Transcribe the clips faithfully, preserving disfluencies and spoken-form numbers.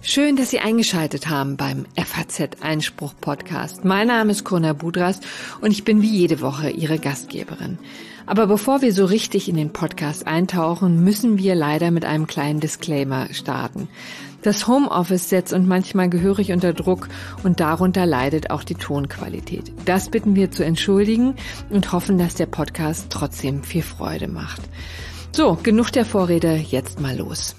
Schön, dass Sie eingeschaltet haben beim F A Z-Einspruch-Podcast. Mein Name ist Corinna Budras und ich bin wie jede Woche Ihre Gastgeberin. Aber bevor wir so richtig in den Podcast eintauchen, müssen wir leider mit einem kleinen Disclaimer starten. Das Homeoffice setzt uns manchmal gehörig unter Druck und darunter leidet auch die Tonqualität. Das bitten wir zu entschuldigen und hoffen, dass der Podcast trotzdem viel Freude macht. So, genug der Vorrede, jetzt mal los.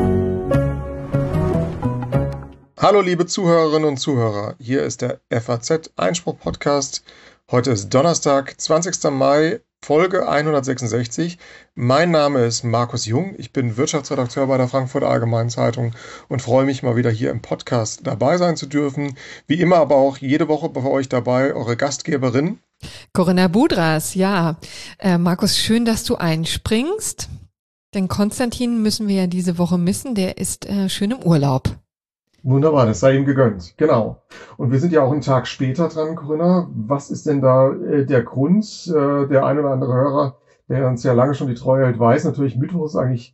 Hallo liebe Zuhörerinnen und Zuhörer, hier ist der F A Z-Einspruch-Podcast. Heute ist Donnerstag, zwanzigster Mai, Folge hundertsechsundsechzig. Mein Name ist Markus Jung, ich bin Wirtschaftsredakteur bei der Frankfurter Allgemeinen Zeitung und freue mich mal wieder hier im Podcast dabei sein zu dürfen. Wie immer aber auch jede Woche bei euch dabei eure Gastgeberin Corinna Budras, ja. Äh, Markus, schön, dass du einspringst, denn Konstantin müssen wir ja diese Woche missen, der ist äh, schön im Urlaub. Wunderbar, das sei ihm gegönnt, genau. Und wir sind ja auch einen Tag später dran, Corinna. Was ist denn da äh, der Grund? Äh, der ein oder andere Hörer, der uns ja lange schon die Treue hält, weiß natürlich, Mittwoch ist eigentlich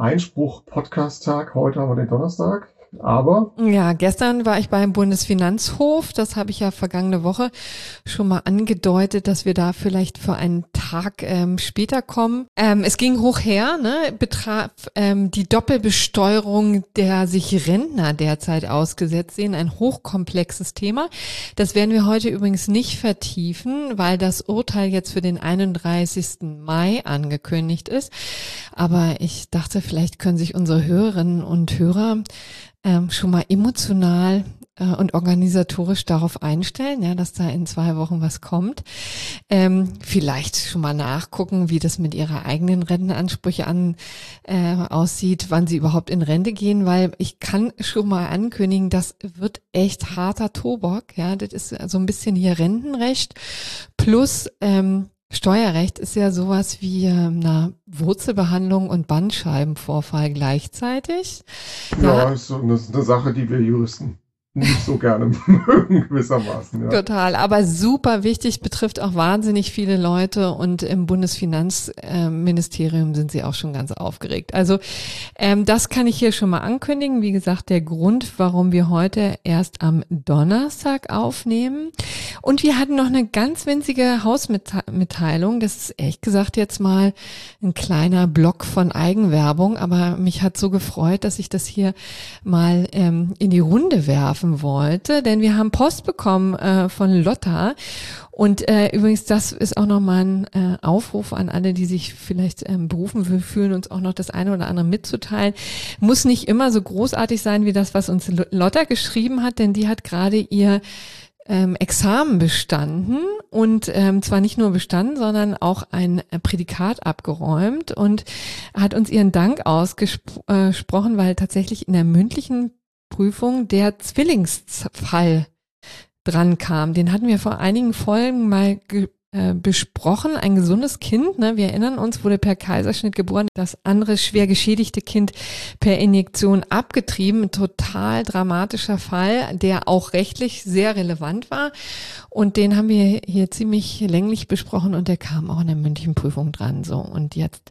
Einspruch-Podcast-Tag. Heute haben wir den Donnerstag. Aber ja, gestern war ich beim Bundesfinanzhof. Das habe ich ja vergangene Woche schon mal angedeutet, dass wir da vielleicht für einen Tag ähm, später kommen. Ähm, es ging hoch her, ne, betraf ähm, die Doppelbesteuerung, der sich Rentner derzeit ausgesetzt sehen. Ein hochkomplexes Thema. Das werden wir heute übrigens nicht vertiefen, weil das Urteil jetzt für den einunddreißigsten Mai angekündigt ist. Aber ich dachte, vielleicht können sich unsere Hörerinnen und Hörer Ähm, schon mal emotional äh, und organisatorisch darauf einstellen, ja, dass da in zwei Wochen was kommt. Ähm, vielleicht schon mal nachgucken, wie das mit ihrer eigenen Rentenansprüche an äh, aussieht, wann sie überhaupt in Rente gehen, weil ich kann schon mal ankündigen, das wird echt harter Tobak, ja, das ist so ein bisschen hier Rentenrecht plus ähm, Steuerrecht ist ja sowas wie eine Wurzelbehandlung und Bandscheibenvorfall gleichzeitig. ja, ja, ist so eine, eine Sache, die wir Juristen nicht so gerne mögen, gewissermaßen. Ja. Total, aber super wichtig, betrifft auch wahnsinnig viele Leute und im Bundesfinanzministerium sind sie auch schon ganz aufgeregt. Also ähm, das kann ich hier schon mal ankündigen. Wie gesagt, der Grund, warum wir heute erst am Donnerstag aufnehmen. Und wir hatten noch eine ganz winzige Hausmitteilung. Das ist ehrlich gesagt jetzt mal ein kleiner Block von Eigenwerbung, aber mich hat so gefreut, dass ich das hier mal ähm, in die Runde werfe wollte, denn wir haben Post bekommen äh, von Lotta und äh, übrigens, das ist auch nochmal ein äh, Aufruf an alle, die sich vielleicht ähm, berufen fühlen, uns auch noch das eine oder andere mitzuteilen. Muss nicht immer so großartig sein wie das, was uns Lotta geschrieben hat, denn die hat gerade ihr ähm, Examen bestanden und ähm, zwar nicht nur bestanden, sondern auch ein Prädikat abgeräumt und hat uns ihren Dank ausgesprochen, weil tatsächlich in der mündlichen Prüfung der Zwillingsfall dran kam. Den hatten wir vor einigen Folgen mal ge- äh, besprochen. Ein gesundes Kind, ne, wir erinnern uns, wurde per Kaiserschnitt geboren. Das andere schwer geschädigte Kind per Injektion abgetrieben. Ein total dramatischer Fall, der auch rechtlich sehr relevant war. Und den haben wir hier ziemlich länglich besprochen und der kam auch in der mündlichen Prüfung dran. So, und jetzt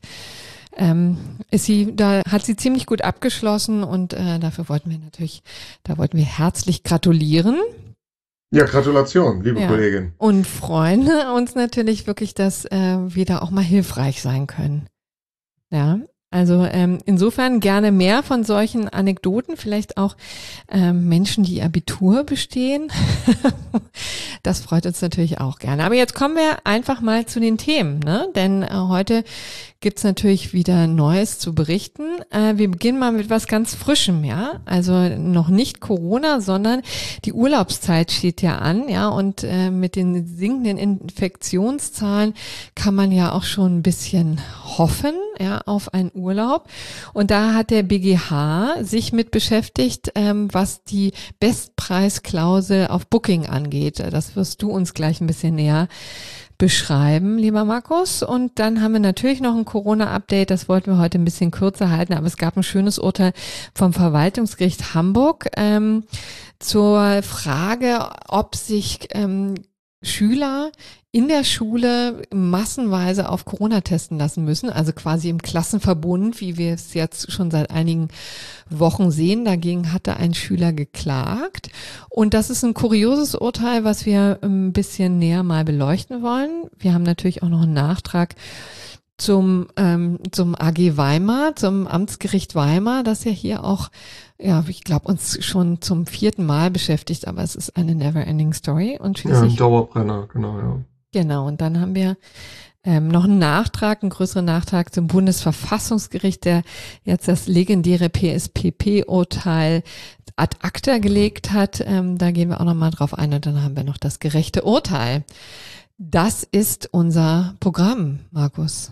Ähm, ist sie, da hat sie ziemlich gut abgeschlossen und äh, dafür wollten wir natürlich, da wollten wir herzlich gratulieren. Ja, Gratulation, liebe ja. Kollegin. Und freuen uns natürlich wirklich, dass äh, wir da auch mal hilfreich sein können. Ja, also ähm, insofern gerne mehr von solchen Anekdoten, vielleicht auch ähm, Menschen, die Abitur bestehen. Das freut uns natürlich auch gerne. Aber jetzt kommen wir einfach mal zu den Themen, ne? Denn äh, heute gibt's natürlich wieder Neues zu berichten. Äh, wir beginnen mal mit was ganz Frischem, ja. Also noch nicht Corona, sondern die Urlaubszeit steht ja an, ja. Und äh, mit den sinkenden Infektionszahlen kann man ja auch schon ein bisschen hoffen, ja, auf einen Urlaub. Und da hat der B G H sich mit beschäftigt, ähm, was die Bestpreisklausel auf Booking angeht. Das wirst du uns gleich ein bisschen näher beschreiben, lieber Markus. Und dann haben wir natürlich noch ein Corona-Update, das wollten wir heute ein bisschen kürzer halten, aber es gab ein schönes Urteil vom Verwaltungsgericht Hamburg ähm, zur Frage, ob sich ähm, Schüler in der Schule massenweise auf Corona testen lassen müssen, also quasi im Klassenverbund, wie wir es jetzt schon seit einigen Wochen sehen. Dagegen hatte ein Schüler geklagt. Und das ist ein kurioses Urteil, was wir ein bisschen näher mal beleuchten wollen. Wir haben natürlich auch noch einen Nachtrag zum ähm, zum A G Weimar, zum Amtsgericht Weimar, das ja hier auch, ja, ich glaube, uns schon zum vierten Mal beschäftigt, aber es ist eine never-ending Story. Und schließlich, ja, ein Dauerbrenner, genau, ja. Genau, und dann haben wir ähm, noch einen Nachtrag, einen größeren Nachtrag zum Bundesverfassungsgericht, der jetzt das legendäre P S P P-Urteil ad acta gelegt hat. Ähm, da gehen wir auch nochmal drauf ein und dann haben wir noch das gerechte Urteil. Das ist unser Programm, Markus.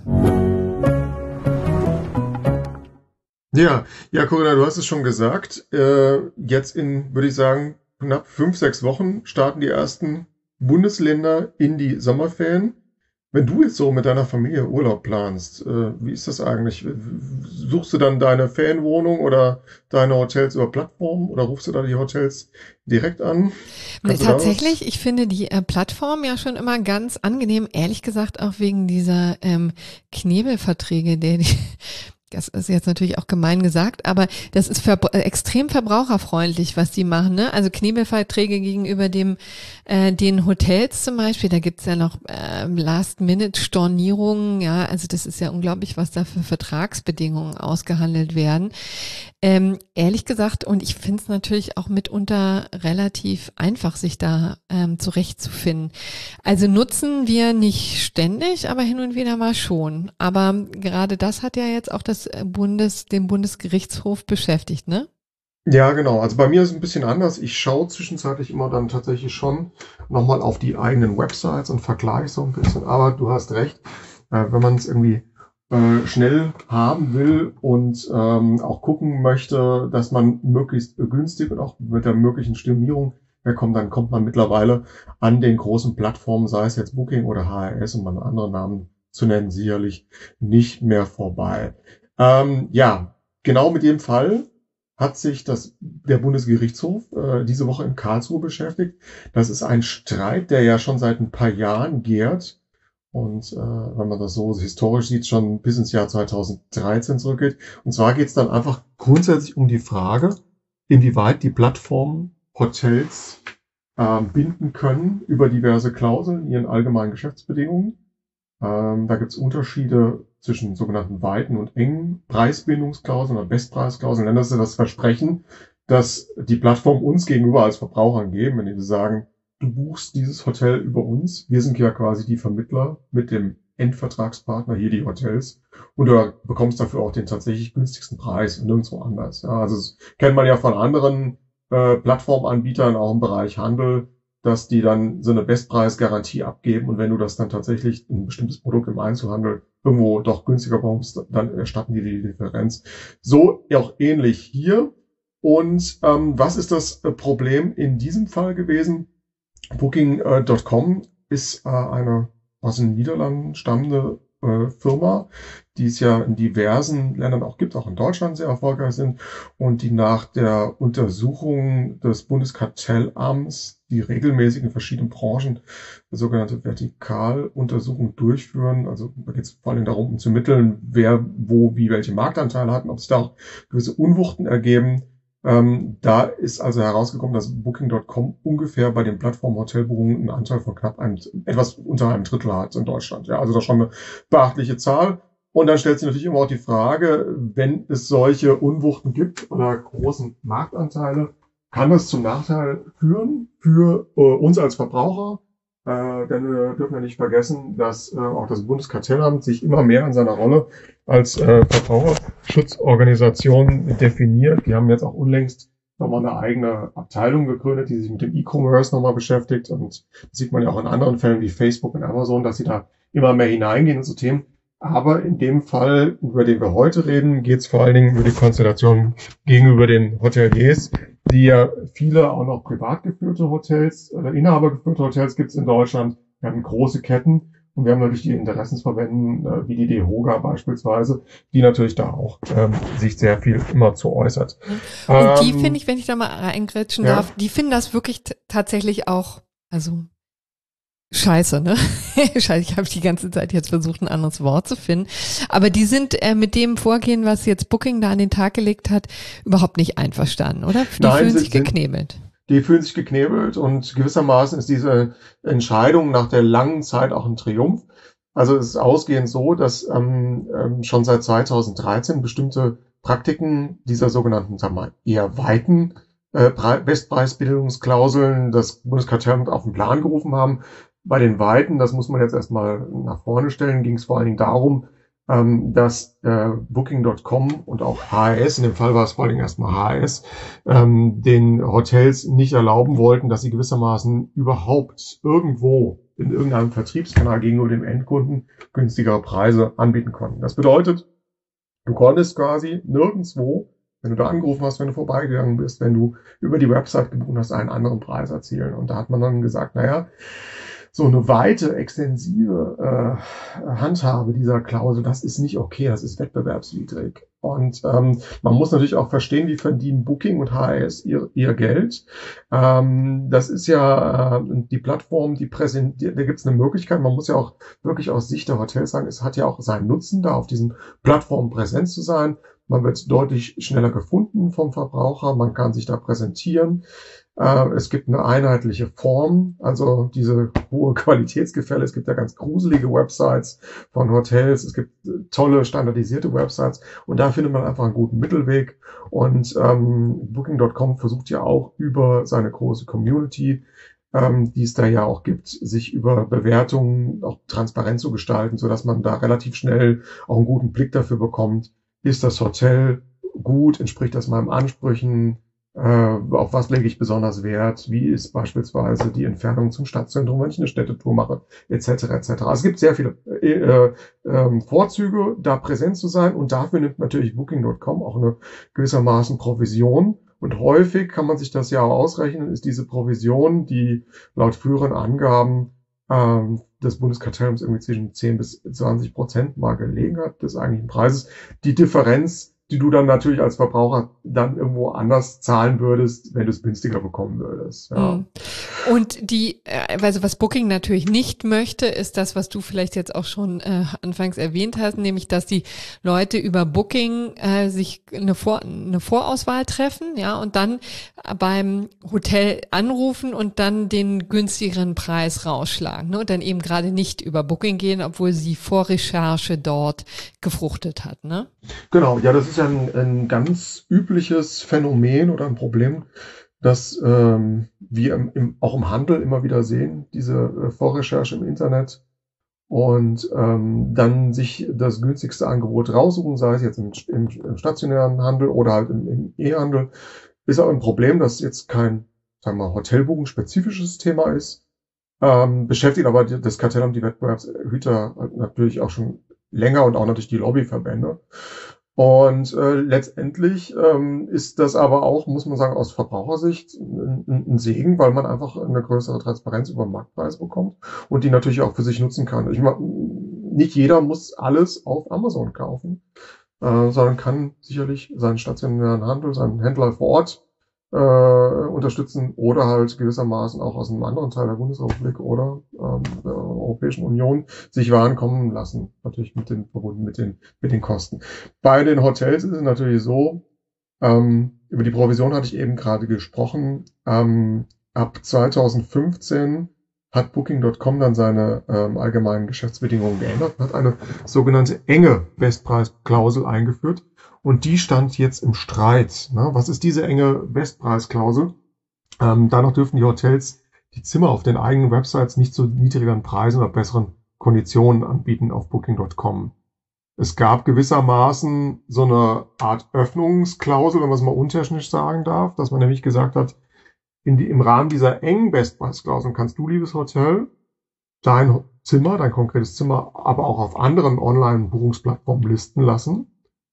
Ja, ja, Corinna, du hast es schon gesagt. Äh, jetzt in, würde ich sagen, knapp fünf, sechs Wochen starten die ersten Bundesländer in die Sommerferien. Wenn du jetzt so mit deiner Familie Urlaub planst, äh, wie ist das eigentlich? Suchst du dann deine Ferienwohnung oder deine Hotels über Plattformen oder rufst du da die Hotels direkt an? Kannst Tatsächlich, ich finde die äh, Plattform ja schon immer ganz angenehm, ehrlich gesagt auch wegen dieser ähm, Knebelverträge, der die das ist jetzt natürlich auch gemein gesagt, aber das ist ver- extrem verbraucherfreundlich, was die machen, ne? Also Knebelverträge gegenüber dem äh, den Hotels zum Beispiel, da gibt's ja noch äh, Last-Minute-Stornierungen, ja, also das ist ja unglaublich, was da für Vertragsbedingungen ausgehandelt werden. Ähm, ehrlich gesagt, und ich finde es natürlich auch mitunter relativ einfach, sich da ähm, zurechtzufinden. Also nutzen wir nicht ständig, aber hin und wieder mal schon. Aber gerade das hat ja jetzt auch das Bundes, den Bundesgerichtshof beschäftigt, ne? Ja, genau. Also bei mir ist es ein bisschen anders. Ich schaue zwischenzeitlich immer dann tatsächlich schon nochmal auf die eigenen Websites und vergleiche so ein bisschen. Aber du hast recht, äh, wenn man es irgendwie äh, schnell haben will und ähm, auch gucken möchte, dass man möglichst günstig und auch mit der möglichen Stornierung herkommt, dann kommt man mittlerweile an den großen Plattformen, sei es jetzt Booking oder H R S, um mal andere Namen zu nennen, sicherlich nicht mehr vorbei. Ähm, ja, genau mit dem Fall hat sich das, der Bundesgerichtshof äh, diese Woche in Karlsruhe beschäftigt. Das ist ein Streit, der ja schon seit ein paar Jahren gärt und äh, wenn man das so historisch sieht, schon bis ins Jahr zweitausenddreizehn zurückgeht. Und zwar geht es dann einfach grundsätzlich um die Frage, inwieweit die Plattformen Hotels äh, binden können über diverse Klauseln in ihren allgemeinen Geschäftsbedingungen. Ähm, da gibt es Unterschiede zwischen sogenannten weiten und engen Preisbindungsklauseln oder Bestpreisklauseln. Das ist das Versprechen, dass die Plattform uns gegenüber als Verbrauchern geben, wenn die sagen, du buchst dieses Hotel über uns. Wir sind ja quasi die Vermittler mit dem Endvertragspartner, hier die Hotels. Und du bekommst dafür auch den tatsächlich günstigsten Preis und nirgendwo anders. Ja, also das kennt man ja von anderen äh, Plattformanbietern, auch im Bereich Handel, dass die dann so eine Bestpreisgarantie abgeben und wenn du das dann tatsächlich ein bestimmtes Produkt im Einzelhandel irgendwo doch günstiger bekommst, dann erstatten die die Differenz. So auch ähnlich hier. Und ähm, was ist das Problem in diesem Fall gewesen? Booking Punkt com ist äh, eine aus den Niederlanden stammende äh, Firma, die es ja in diversen Ländern auch gibt, auch in Deutschland sehr erfolgreich sind und die nach der Untersuchung des Bundeskartellamts, die regelmäßig in verschiedenen Branchen eine sogenannte Vertikaluntersuchung durchführen. Also da geht es vor allem darum, um zu ermitteln, wer wo wie welche Marktanteile hat und ob es da auch gewisse Unwuchten ergeben. Ähm, da ist also herausgekommen, dass Booking Punkt com ungefähr bei den Plattformen Hotelbuchungen einen Anteil von knapp einem, etwas unter einem Drittel hat in Deutschland. Ja, also das ist schon eine beachtliche Zahl. Und dann stellt sich natürlich immer auch die Frage, wenn es solche Unwuchten gibt oder großen Marktanteile, kann das zum Nachteil führen für äh, uns als Verbraucher? Äh, denn wir dürfen ja nicht vergessen, dass äh, auch das Bundeskartellamt sich immer mehr an seiner Rolle als äh, Verbraucherschutzorganisation definiert. Die haben jetzt auch unlängst nochmal eine eigene Abteilung gegründet, die sich mit dem E-Commerce nochmal beschäftigt. Und das sieht man ja auch in anderen Fällen wie Facebook und Amazon, dass sie da immer mehr hineingehen in so Themen. Aber in dem Fall, über den wir heute reden, geht es vor allen Dingen über die Konstellation gegenüber den Hoteliers, die ja viele auch noch privat geführte Hotels oder inhabergeführte Hotels gibt es in Deutschland. Wir haben große Ketten und wir haben natürlich die Interessensverbänden, äh, wie die DEHOGA beispielsweise, die natürlich da auch ähm, sich sehr viel immer zu äußert. Und ähm, die ähm, finde ich, wenn ich da mal reingrätschen ja. darf, die finden das wirklich t- tatsächlich auch, also Scheiße, ne? Scheiße, ich habe die ganze Zeit jetzt versucht, ein anderes Wort zu finden. Aber die sind äh, mit dem Vorgehen, was jetzt Booking da an den Tag gelegt hat, überhaupt nicht einverstanden, oder? Die Nein, fühlen sind, sich geknebelt. Die fühlen sich geknebelt und gewissermaßen ist diese Entscheidung nach der langen Zeit auch ein Triumph. Also es ist ausgehend so, dass ähm, ähm, schon seit zweitausenddreizehn bestimmte Praktiken dieser sogenannten, sagen wir mal, eher weiten äh, Bestpreisbildungsklauseln das Bundeskartellamt auf den Plan gerufen haben. Bei den weiten, das muss man jetzt erstmal nach vorne stellen, ging es vor allen Dingen darum, ähm, dass äh, Booking Punkt com und auch H R S, in dem Fall war es vor allen Dingen erstmal H R S, ähm, den Hotels nicht erlauben wollten, dass sie gewissermaßen überhaupt irgendwo in irgendeinem Vertriebskanal gegenüber dem Endkunden günstigere Preise anbieten konnten. Das bedeutet, du konntest quasi nirgendwo, wenn du da angerufen hast, wenn du vorbeigegangen bist, wenn du über die Website gebucht hast, einen anderen Preis erzielen. Und da hat man dann gesagt, naja, so eine weite, extensive äh, Handhabe dieser Klausel, das ist nicht okay, das ist wettbewerbswidrig. Und ähm, man muss natürlich auch verstehen, wie verdienen Booking und H R S ihr, ihr Geld. Ähm, das ist ja äh, die Plattform, die präsentiert, da gibt es eine Möglichkeit, man muss ja auch wirklich aus Sicht der Hotels sagen, es hat ja auch seinen Nutzen, da auf diesen Plattformen präsent zu sein. Man wird deutlich schneller gefunden vom Verbraucher, man kann sich da präsentieren. Es gibt eine einheitliche Form, also diese hohe Qualitätsgefälle. Es gibt ja ganz gruselige Websites von Hotels. Es gibt tolle standardisierte Websites und da findet man einfach einen guten Mittelweg. Und ähm, Booking Punkt com versucht ja auch über seine große Community, ähm, die es da ja auch gibt, sich über Bewertungen auch transparent zu gestalten, sodass man da relativ schnell auch einen guten Blick dafür bekommt, ist das Hotel gut, entspricht das meinen Ansprüchen, Äh, auf was lege ich besonders Wert? Wie ist beispielsweise die Entfernung zum Stadtzentrum, wenn ich eine Städtetour mache, et cetera et cetera. Es gibt sehr viele äh, äh, Vorzüge, da präsent zu sein und dafür nimmt natürlich Booking Punkt com auch eine gewissermaßen Provision. Und häufig kann man sich das ja auch ausrechnen, ist diese Provision, die laut früheren Angaben ähm, des Bundeskartellamts irgendwie zwischen zehn bis zwanzig Prozent mal gelegen hat des eigentlichen Preises, die Differenz, die du dann natürlich als Verbraucher dann irgendwo anders zahlen würdest, wenn du es günstiger bekommen würdest. Ja. Und die, also was Booking natürlich nicht möchte, ist das, was du vielleicht jetzt auch schon äh, anfangs erwähnt hast, nämlich, dass die Leute über Booking äh, sich eine, Vor eine Vorauswahl treffen, ja, und dann beim Hotel anrufen und dann den günstigeren Preis rausschlagen, ne, und dann eben gerade nicht über Booking gehen, obwohl sie Vorrecherche dort gefruchtet hat, ne? Genau, ja, das ist ja ein, ein ganz übliches Phänomen oder ein Problem, das ähm, wir im, im, auch im Handel immer wieder sehen, diese äh, Vorrecherche im Internet und ähm, dann sich das günstigste Angebot raussuchen, sei es jetzt im, im, im stationären Handel oder halt im, im E-Handel, ist auch ein Problem, das jetzt kein, sagen wir mal, Hotelbuchen-spezifisches Thema ist, ähm, beschäftigt aber das Kartellamt, die Wettbewerbshüter natürlich auch schon länger und auch natürlich die Lobbyverbände. Und äh, letztendlich ähm, ist das aber auch, muss man sagen, aus Verbrauchersicht ein, ein Segen, weil man einfach eine größere Transparenz über den Marktpreis bekommt und die natürlich auch für sich nutzen kann. Ich meine, nicht jeder muss alles auf Amazon kaufen, äh, sondern kann sicherlich seinen stationären Handel, seinen Händler vor Ort äh, unterstützen oder halt gewissermaßen auch aus einem anderen Teil der Bundesrepublik oder ähm, der Europäischen Union sich Waren kommen lassen, natürlich mit den verbunden mit den mit den Kosten. Bei den Hotels ist es natürlich so, ähm, über die Provision hatte ich eben gerade gesprochen. Ähm, ab zweitausendfünfzehn hat Booking Punkt com dann seine ähm, allgemeinen Geschäftsbedingungen geändert und hat eine sogenannte enge Bestpreisklausel eingeführt. Und die stand jetzt im Streit. Ne? Was ist diese enge Bestpreisklausel? Ähm, danach dürfen die Hotels die Zimmer auf den eigenen Websites nicht zu niedrigeren Preisen oder besseren Konditionen anbieten auf Booking Punkt com. Es gab gewissermaßen so eine Art Öffnungsklausel, wenn man es mal untechnisch sagen darf, dass man nämlich gesagt hat, in die, im Rahmen dieser engen Bestpreisklausel kannst du, liebes Hotel, dein Zimmer, dein konkretes Zimmer, aber auch auf anderen Online-Buchungsplattformen listen lassen.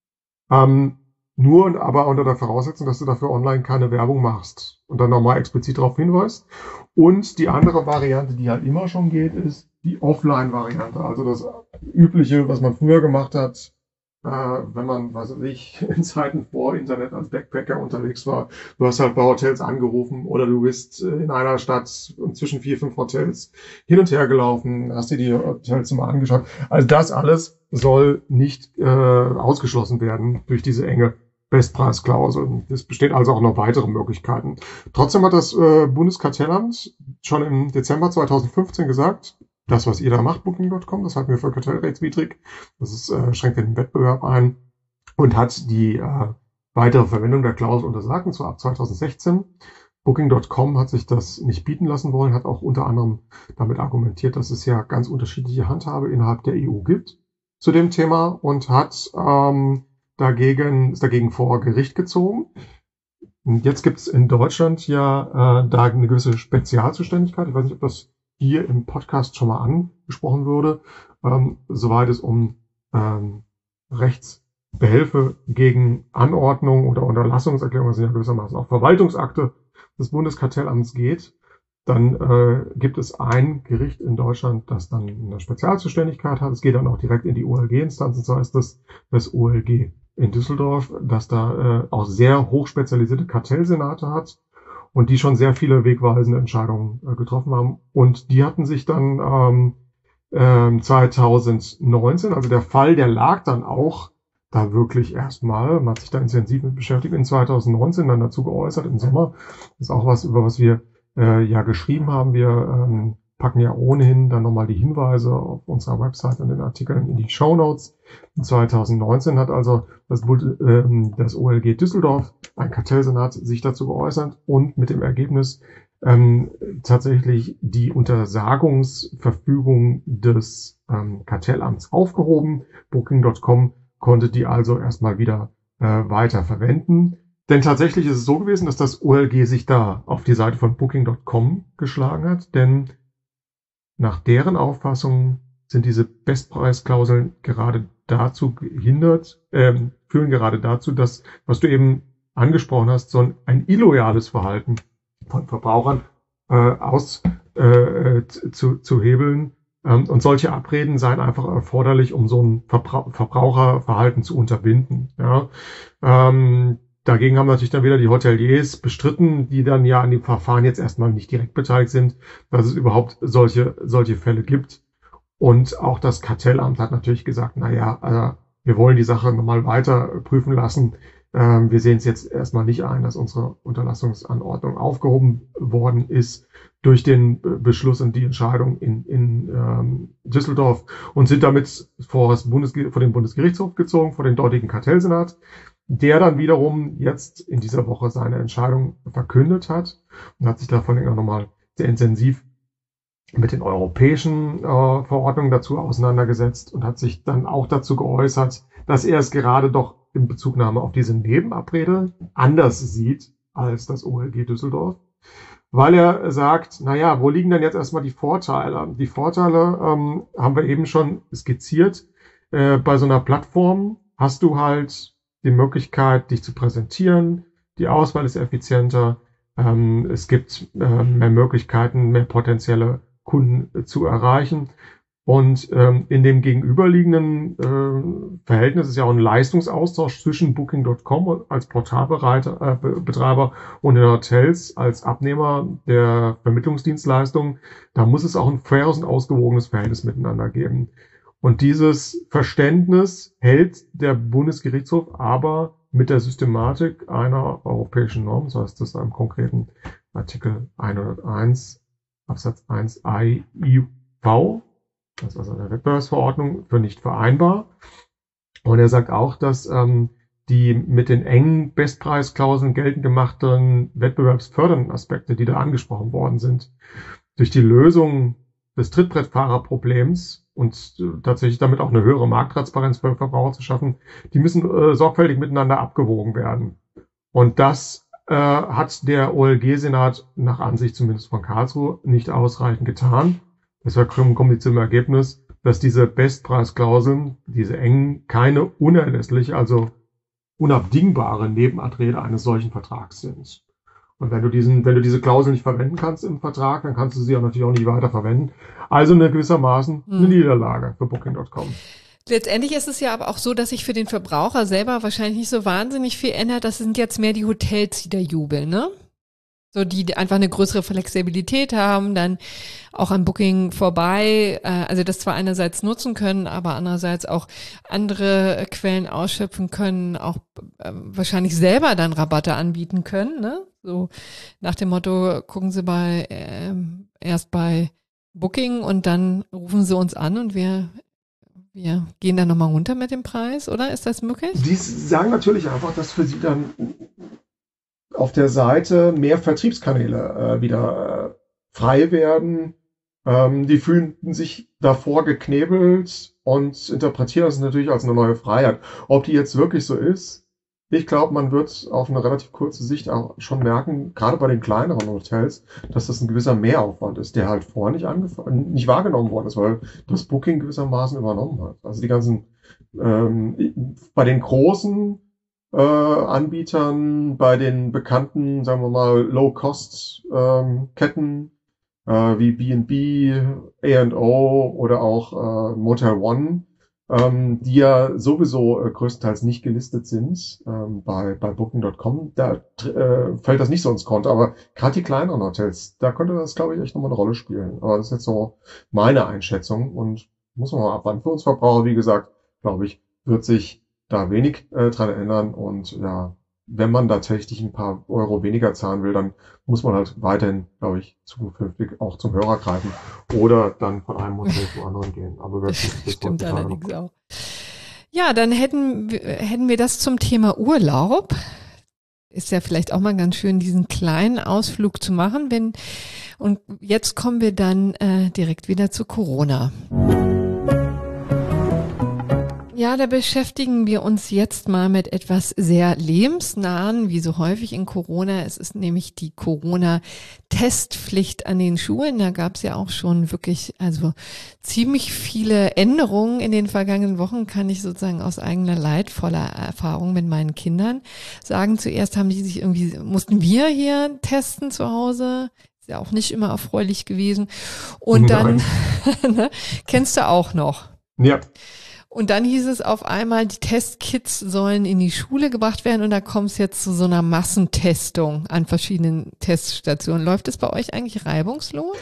Ähm, nur aber unter der Voraussetzung, dass du dafür online keine Werbung machst und dann nochmal explizit darauf hinweist. Und die andere Variante, die halt immer schon geht, ist die Offline-Variante. Also das Übliche, was man früher gemacht hat, äh, wenn man, was weiß ich, in Zeiten vor Internet als Backpacker unterwegs war. Du hast halt bei Hotels angerufen oder du bist in einer Stadt zwischen vier, fünf Hotels hin und her gelaufen, hast dir die Hotelzimmer angeschaut. Also das alles soll nicht äh, ausgeschlossen werden durch diese enge Bestpreisklausel. Es besteht also auch noch weitere Möglichkeiten. Trotzdem hat das äh, Bundeskartellamt schon im Dezember zweitausendfünfzehn gesagt, das, was ihr da macht, Booking Punkt com, das halten wir für kartellrechtswidrig. Das ist, äh, schränkt den Wettbewerb ein und hat die äh, weitere Verwendung der Klausel untersagt, und zwar ab zweitausendsechzehn. Booking Punkt com hat sich das nicht bieten lassen wollen, hat auch unter anderem damit argumentiert, dass es ja ganz unterschiedliche Handhabe innerhalb der E U gibt zu dem Thema und hat ähm, dagegen, ist dagegen vor Gericht gezogen. Und jetzt gibt es in Deutschland ja äh, da eine gewisse Spezialzuständigkeit. Ich weiß nicht, ob das hier im Podcast schon mal angesprochen wurde, ähm, soweit es um ähm, Rechtsbehelfe gegen Anordnung oder Unterlassungserklärungen, das sind ja gewissermaßen auch Verwaltungsakte des Bundeskartellamts geht, dann äh, gibt es ein Gericht in Deutschland, das dann eine Spezialzuständigkeit hat. Es geht dann auch direkt in die O L G-Instanz, das heißt das, das O L G in Düsseldorf, das da äh, auch sehr hochspezialisierte Kartellsenate hat und die schon sehr viele wegweisende Entscheidungen äh, getroffen haben. Und die hatten sich dann ähm, äh, zweitausendneunzehn, also der Fall, der lag dann auch da wirklich erstmal, man hat sich da intensiv mit beschäftigt, in zweitausendneunzehn dann dazu geäußert im Sommer. Das ist auch was, über was wir äh, ja geschrieben haben. Wir ähm, packen ja ohnehin dann nochmal die Hinweise auf unserer Website und den Artikeln in die Shownotes. zweitausendneunzehn hat also das, äh, das O L G Düsseldorf, ein Kartellsenat, sich dazu geäußert und mit dem Ergebnis ähm, tatsächlich die Untersagungsverfügung des ähm, Kartellamts aufgehoben. Booking Punkt com konnte die also erstmal wieder äh, weiter verwenden. Denn tatsächlich ist es so gewesen, dass das O L G sich da auf die Seite von Booking Punkt com geschlagen hat, denn nach deren Auffassung sind diese Bestpreisklauseln gerade dazu gehindert, ähm, führen gerade dazu, dass, was du eben angesprochen hast, so ein, ein illoyales Verhalten von Verbrauchern äh, aus äh, zu, zu hebeln. Ähm, und solche Abreden seien einfach erforderlich, um so ein Verbra- Verbraucherverhalten zu unterbinden. Ja. Ähm, Dagegen haben natürlich dann wieder die Hoteliers bestritten, die dann ja an dem Verfahren jetzt erstmal nicht direkt beteiligt sind, dass es überhaupt solche solche Fälle gibt. Und auch das Kartellamt hat natürlich gesagt, na ja, also wir wollen die Sache nochmal weiter prüfen lassen. Ähm, wir sehen es jetzt erstmal nicht ein, dass unsere Unterlassungsanordnung aufgehoben worden ist durch den Beschluss und die Entscheidung in, in ähm, Düsseldorf und sind damit vor, das Bundes, vor den Bundesgerichtshof gezogen, vor den dortigen Kartellsenat, der dann wiederum jetzt in dieser Woche seine Entscheidung verkündet hat und hat sich da vor allem auch nochmal sehr intensiv mit den europäischen äh, Verordnungen dazu auseinandergesetzt und hat sich dann auch dazu geäußert, dass er es gerade doch in Bezugnahme auf diese Nebenabrede anders sieht als das O L G Düsseldorf, weil er sagt, naja, wo liegen denn jetzt erstmal die Vorteile? Die Vorteile ähm, haben wir eben schon skizziert. Äh, bei so einer Plattform hast du halt die Möglichkeit, dich zu präsentieren. Die Auswahl ist effizienter. Ähm, es gibt äh, mehr Möglichkeiten, mehr potenzielle Kunden äh, zu erreichen. Und ähm, in dem gegenüberliegenden äh, Verhältnis ist ja auch ein Leistungsaustausch zwischen Booking Punkt com als Portalbetreiber äh, und den Hotels als Abnehmer der Vermittlungsdienstleistungen. Da muss es auch ein faires und ausgewogenes Verhältnis miteinander geben. Und dieses Verständnis hält der Bundesgerichtshof aber mit der Systematik einer europäischen Norm, das heißt, das ist im konkreten Artikel hunderteins Absatz eins I I V, das ist also eine Wettbewerbsverordnung, für nicht vereinbar. Und er sagt auch, dass ähm, die mit den engen Bestpreisklauseln geltend gemachten wettbewerbsfördernden Aspekte, die da angesprochen worden sind, durch die Lösung des Trittbrettfahrerproblems und äh, tatsächlich damit auch eine höhere Markttransparenz für Verbraucher zu schaffen, die müssen äh, sorgfältig miteinander abgewogen werden. Und das äh, hat der O L G-Senat nach Ansicht zumindest von Karlsruhe nicht ausreichend getan. Deshalb kommen die zum Ergebnis, dass diese Bestpreisklauseln, diese engen, keine unerlässliche, also unabdingbare Nebenabrede eines solchen Vertrags sind. Und wenn du diesen, wenn du diese Klausel nicht verwenden kannst im Vertrag, dann kannst du sie ja natürlich auch nicht weiter verwenden. Also eine gewissermaßen eine Niederlage für Booking Punkt com. Letztendlich ist es ja aber auch so, dass sich für den Verbraucher selber wahrscheinlich nicht so wahnsinnig viel ändert. Das sind jetzt mehr die Hotels, die da jubeln, ne? So, die einfach eine größere Flexibilität haben, dann auch an Booking vorbei, äh, also das zwar einerseits nutzen können, aber andererseits auch andere Quellen ausschöpfen können, auch äh, wahrscheinlich selber dann Rabatte anbieten können, ne? So nach dem Motto, gucken Sie bei äh, erst bei Booking und dann rufen Sie uns an und wir wir gehen dann nochmal runter mit dem Preis, oder? Ist das möglich? Die sagen natürlich einfach, dass für sie dann auf der Seite mehr Vertriebskanäle äh, wieder äh, frei werden. Ähm, die fühlten sich davor geknebelt und interpretieren das natürlich als eine neue Freiheit. Ob die jetzt wirklich so ist, ich glaube, man wird auf eine relativ kurze Sicht auch schon merken, gerade bei den kleineren Hotels, dass das ein gewisser Mehraufwand ist, der halt vorher nicht, angefangen, nicht wahrgenommen worden ist, weil das Booking gewissermaßen übernommen hat. Also die ganzen, ähm, bei den großen äh, Anbietern, bei den bekannten, sagen wir mal, Low-Cost-Ketten äh, wie B and B, A and O oder auch äh, Motel One, ähm, die ja sowieso äh, größtenteils nicht gelistet sind ähm, bei, bei Booking Punkt com, da äh, fällt das nicht so ins Konto, aber gerade die kleineren Hotels, da könnte das, glaube ich, echt nochmal eine Rolle spielen. Aber das ist jetzt so meine Einschätzung und muss man mal abwarten. Für uns Verbraucher, wie gesagt, glaube ich, wird sich da wenig äh, dran ändern und ja, wenn man tatsächlich ein paar Euro weniger zahlen will, dann muss man halt weiterhin, glaube ich, zukünftig auch zum Hörer greifen oder dann von einem Hotel zum anderen gehen. Aber das stimmt allerdings auch. Ja, dann hätten, hätten wir das zum Thema Urlaub. Ist ja vielleicht auch mal ganz schön, diesen kleinen Ausflug zu machen. Wenn, und jetzt kommen wir dann äh, direkt wieder zu Corona. Ja, da beschäftigen wir uns jetzt mal mit etwas sehr lebensnahen, wie so häufig in Corona. Es ist nämlich die Corona-Testpflicht an den Schulen. Da gab es ja auch schon wirklich, also ziemlich viele Änderungen in den vergangenen Wochen, kann ich sozusagen aus eigener leidvoller Erfahrung mit meinen Kindern sagen. Zuerst haben die sich irgendwie, mussten wir hier testen zu Hause. Ist ja auch nicht immer erfreulich gewesen. Und dann, ne, kennst du auch noch. Ja. Und dann hieß es auf einmal, die Testkits sollen in die Schule gebracht werden und da kommt es jetzt zu so einer Massentestung an verschiedenen Teststationen. Läuft es bei euch eigentlich reibungslos?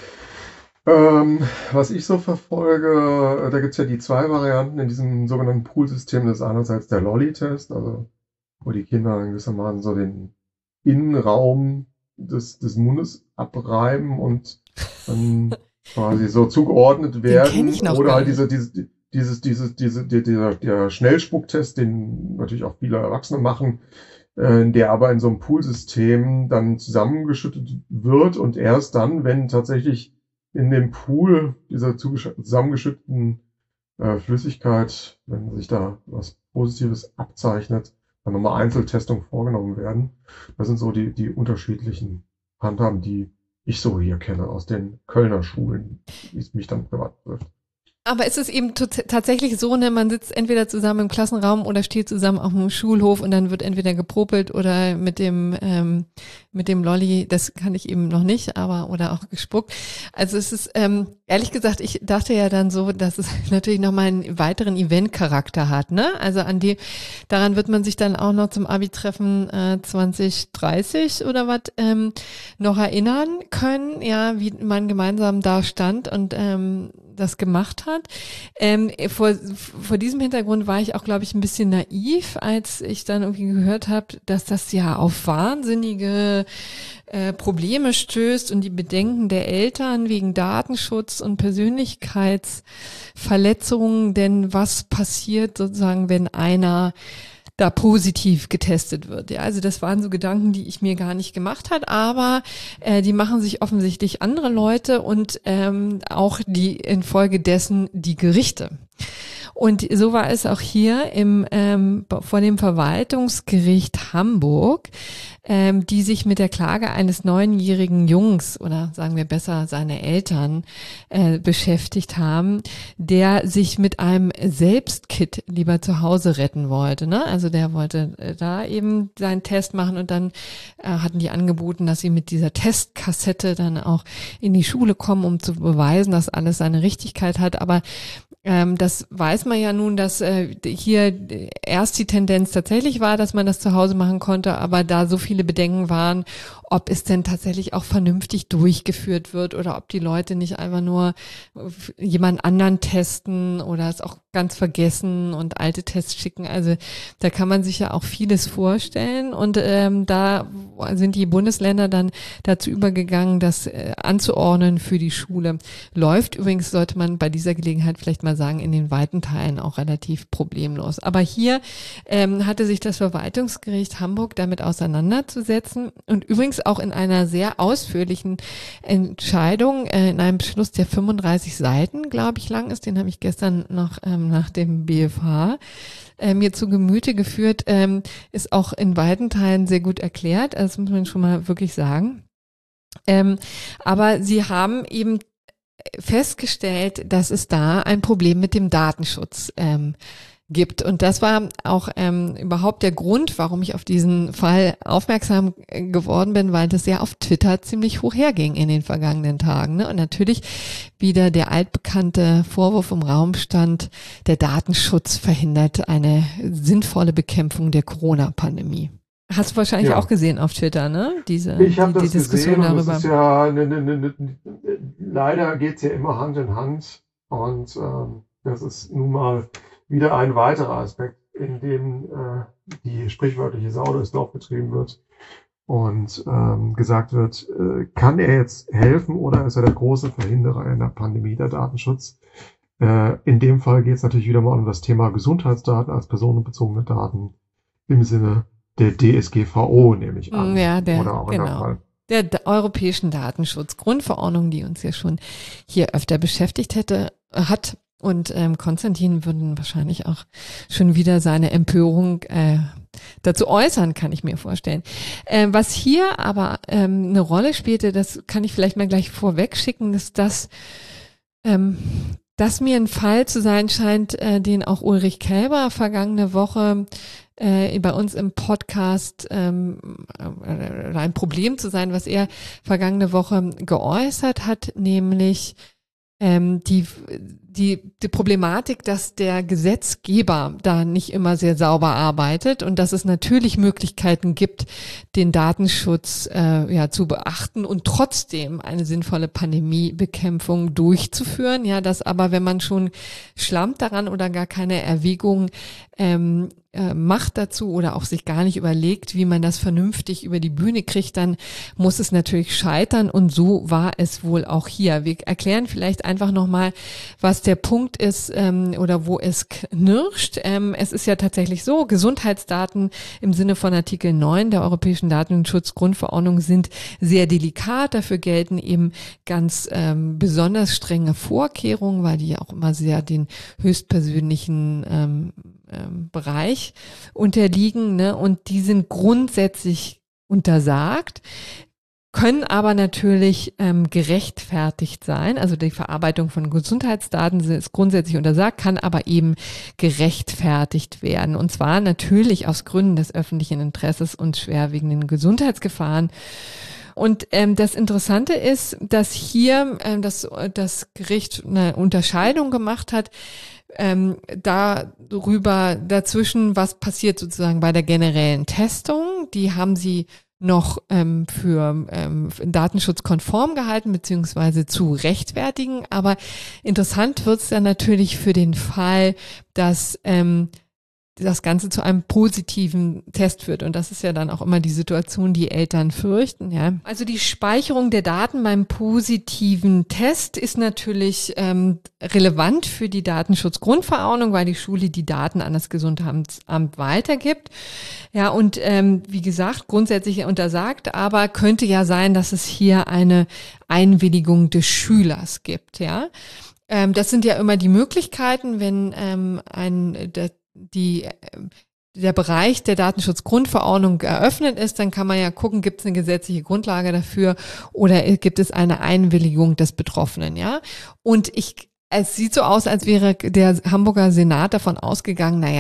Ähm, was ich so verfolge, da gibt es ja die zwei Varianten in diesem sogenannten Poolsystem. Das ist einerseits der Lolli-Test, also wo die Kinder gewissermaßen so den Innenraum des, des Mundes abreiben und dann quasi so zugeordnet werden. Den kenn ich noch Oder gar halt nicht. diese, diese Dieses, dieses, diese, die, dieser, der Schnellspucktest, den natürlich auch viele Erwachsene machen, äh, der aber in so einem Poolsystem dann zusammengeschüttet wird und erst dann, wenn tatsächlich in dem Pool dieser zusammengeschütteten äh, Flüssigkeit, wenn sich da was Positives abzeichnet, dann nochmal Einzeltestungen vorgenommen werden. Das sind so die, die unterschiedlichen Handhaben, die ich so hier kenne aus den Kölner Schulen, wie es mich dann privat betrifft. Aber ist es eben t- tatsächlich so, ne, man sitzt entweder zusammen im Klassenraum oder steht zusammen auf dem Schulhof und dann wird entweder gepopelt oder mit dem ähm, mit dem Lolli, das kann ich eben noch nicht, aber oder auch gespuckt. Also es ist ähm, ehrlich gesagt, ich dachte ja dann so, dass es natürlich nochmal einen weiteren Eventcharakter hat, ne? Also an die, daran wird man sich dann auch noch zum Abi-Treffen äh, zwanzig dreißig oder was ähm, noch erinnern können, ja, wie man gemeinsam da stand und ähm, das gemacht hat. Ähm, vor, vor diesem Hintergrund war ich auch, glaube ich, ein bisschen naiv, als ich dann irgendwie gehört habe, dass das ja auf wahnsinnige äh, Probleme stößt und die Bedenken der Eltern wegen Datenschutz und Persönlichkeitsverletzungen. Denn was passiert sozusagen, wenn einer da positiv getestet wird? Ja, also das waren so Gedanken, die ich mir gar nicht gemacht hat, aber äh, die machen sich offensichtlich andere Leute und ähm, auch die infolgedessen die Gerichte. Und so war es auch hier im ähm, vor dem Verwaltungsgericht Hamburg, ähm, die sich mit der Klage eines neunjährigen Jungs oder sagen wir besser seine Eltern äh, beschäftigt haben, der sich mit einem Selbstkit lieber zu Hause retten wollte. Ne? Also der wollte äh, da eben seinen Test machen und dann äh, hatten die angeboten, dass sie mit dieser Testkassette dann auch in die Schule kommen, um zu beweisen, dass alles seine Richtigkeit hat. Aber Ähm, das weiß weiß man ja nun, dass äh, hier erst die Tendenz tatsächlich war, dass man das zu Hause machen konnte, aber da so viele Bedenken waren, ob es denn tatsächlich auch vernünftig durchgeführt wird oder ob die Leute nicht einfach nur jemand anderen testen oder es auch ganz vergessen und alte Tests schicken. Also da kann man sich ja auch vieles vorstellen und ähm, da sind die Bundesländer dann dazu übergegangen, das äh, anzuordnen für die Schule. Läuft übrigens, sollte man bei dieser Gelegenheit vielleicht mal sagen, in den weiten Teilen auch relativ problemlos. Aber hier ähm, hatte sich das Verwaltungsgericht Hamburg damit auseinanderzusetzen und übrigens auch in einer sehr ausführlichen Entscheidung, äh, in einem Beschluss, der fünfunddreißig Seiten, glaube ich, lang ist, den habe ich gestern noch ähm, nach dem B F H äh, mir zu Gemüte geführt, ähm, ist auch in weiten Teilen sehr gut erklärt, also das muss man schon mal wirklich sagen. Ähm, aber sie haben eben festgestellt, dass es da ein Problem mit dem Datenschutz ähm, gibt. Und das war auch ähm, überhaupt der Grund, warum ich auf diesen Fall aufmerksam geworden bin, weil das ja auf Twitter ziemlich hoch herging in den vergangenen Tagen. Ne? Und natürlich wieder der altbekannte Vorwurf im Raum stand, der Datenschutz verhindert eine sinnvolle Bekämpfung der Corona-Pandemie. Hast du wahrscheinlich ja auch gesehen auf Twitter, ne? Diese ich habe die, die das Diskussion gesehen und darüber. das ist ja, ne, ne, ne, ne, leider geht's ja immer Hand in Hand und ähm, das ist nun mal wieder ein weiterer Aspekt, in dem äh, die sprichwörtliche Sau durchs Dorf getrieben wird und ähm, gesagt wird, äh, kann er jetzt helfen oder ist er der große Verhinderer in der Pandemie, der Datenschutz? Äh, in dem Fall geht es natürlich wieder mal um das Thema Gesundheitsdaten als personenbezogene Daten im Sinne der D S G V O, nehme ich an. Ja, der, oder auch genau. in Fall. Der D- Europäischen Datenschutzgrundverordnung, die uns ja schon hier öfter beschäftigt hätte, hat. Und ähm, Konstantin würden wahrscheinlich auch schon wieder seine Empörung äh, dazu äußern, kann ich mir vorstellen. Ähm, was hier aber ähm, eine Rolle spielte, das kann ich vielleicht mal gleich vorweg schicken, ist, dass ähm, das mir ein Fall zu sein scheint, äh, den auch Ulrich Kelber vergangene Woche äh, bei uns im Podcast ähm, äh, ein Problem zu sein, was er vergangene Woche geäußert hat, nämlich ähm, die, die, die Problematik, dass der Gesetzgeber da nicht immer sehr sauber arbeitet und dass es natürlich Möglichkeiten gibt, den Datenschutz äh, ja zu beachten und trotzdem eine sinnvolle Pandemiebekämpfung durchzuführen. Ja, dass aber, wenn man schon schlammt daran oder gar keine Erwägung ähm, äh, macht dazu oder auch sich gar nicht überlegt, wie man das vernünftig über die Bühne kriegt, dann muss es natürlich scheitern und so war es wohl auch hier. Wir erklären vielleicht einfach nochmal, was der Punkt ist ähm, oder wo es knirscht. Ähm, es ist ja tatsächlich so, Gesundheitsdaten im Sinne von Artikel neun der Europäischen Datenschutzgrundverordnung sind sehr delikat. Dafür gelten eben ganz ähm, besonders strenge Vorkehrungen, weil die ja auch immer sehr den höchstpersönlichen ähm, ähm, Bereich unterliegen, ne? Und die sind grundsätzlich untersagt, können aber natürlich ähm, gerechtfertigt sein. Also die Verarbeitung von Gesundheitsdaten ist grundsätzlich untersagt, kann aber eben gerechtfertigt werden. Und zwar natürlich aus Gründen des öffentlichen Interesses und schwerwiegenden Gesundheitsgefahren. Und ähm, das Interessante ist, dass hier ähm, das, das Gericht eine Unterscheidung gemacht hat, ähm, darüber dazwischen, was passiert sozusagen bei der generellen Testung. Die haben sie noch ähm, für ähm, datenschutzkonform gehalten, beziehungsweise zu rechtfertigen. Aber interessant wird es dann natürlich für den Fall, dass ähm, das Ganze zu einem positiven Test führt. Und das ist ja dann auch immer die Situation, die Eltern fürchten. Ja. Also die Speicherung der Daten beim positiven Test ist natürlich ähm, relevant für die Datenschutzgrundverordnung, weil die Schule die Daten an das Gesundheitsamt weitergibt. Ja, und ähm, wie gesagt, grundsätzlich untersagt, aber könnte ja sein, dass es hier eine Einwilligung des Schülers gibt. Ja, ähm, das sind ja immer die Möglichkeiten, wenn ähm, ein der, die, der Bereich der Datenschutzgrundverordnung eröffnet ist, dann kann man ja gucken, gibt es eine gesetzliche Grundlage dafür oder gibt es eine Einwilligung des Betroffenen, ja? Und ich, es sieht so aus, als wäre der Hamburger Senat davon ausgegangen, naja,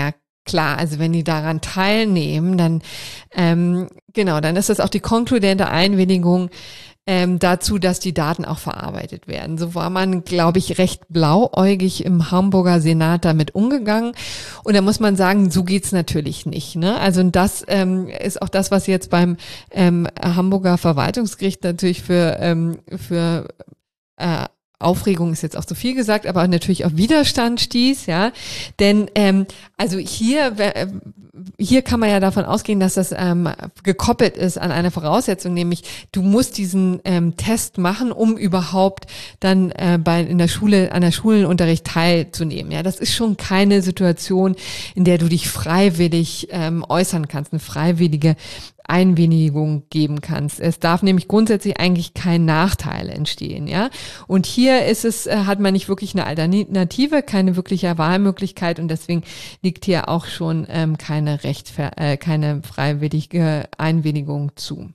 klar, also wenn die daran teilnehmen, dann ähm, genau, dann ist das auch die konkludente Einwilligung ähm, dazu, dass die Daten auch verarbeitet werden. So war man, glaube ich, recht blauäugig im Hamburger Senat damit umgegangen. Und da muss man sagen, so geht's natürlich nicht. Ne? Also das ähm, ist auch das, was jetzt beim ähm, Hamburger Verwaltungsgericht natürlich für für, für äh, Aufregung ist jetzt auch zu viel gesagt, aber natürlich auf Widerstand stieß, ja, denn ähm, also hier äh, hier kann man ja davon ausgehen, dass das ähm, gekoppelt ist an eine Voraussetzung, nämlich du musst diesen ähm, Test machen, um überhaupt dann äh, bei in der Schule an der Schulenunterricht teilzunehmen. Ja, das ist schon keine Situation, in der du dich freiwillig ähm, äußern kannst, eine freiwillige Einwilligung geben kannst. Es darf nämlich grundsätzlich eigentlich kein Nachteil entstehen, ja. Und hier ist es, hat man nicht wirklich eine Alternative, keine wirkliche Wahlmöglichkeit und deswegen liegt hier auch schon ähm, keine Rechtfer- äh, keine freiwillige Einwilligung zu.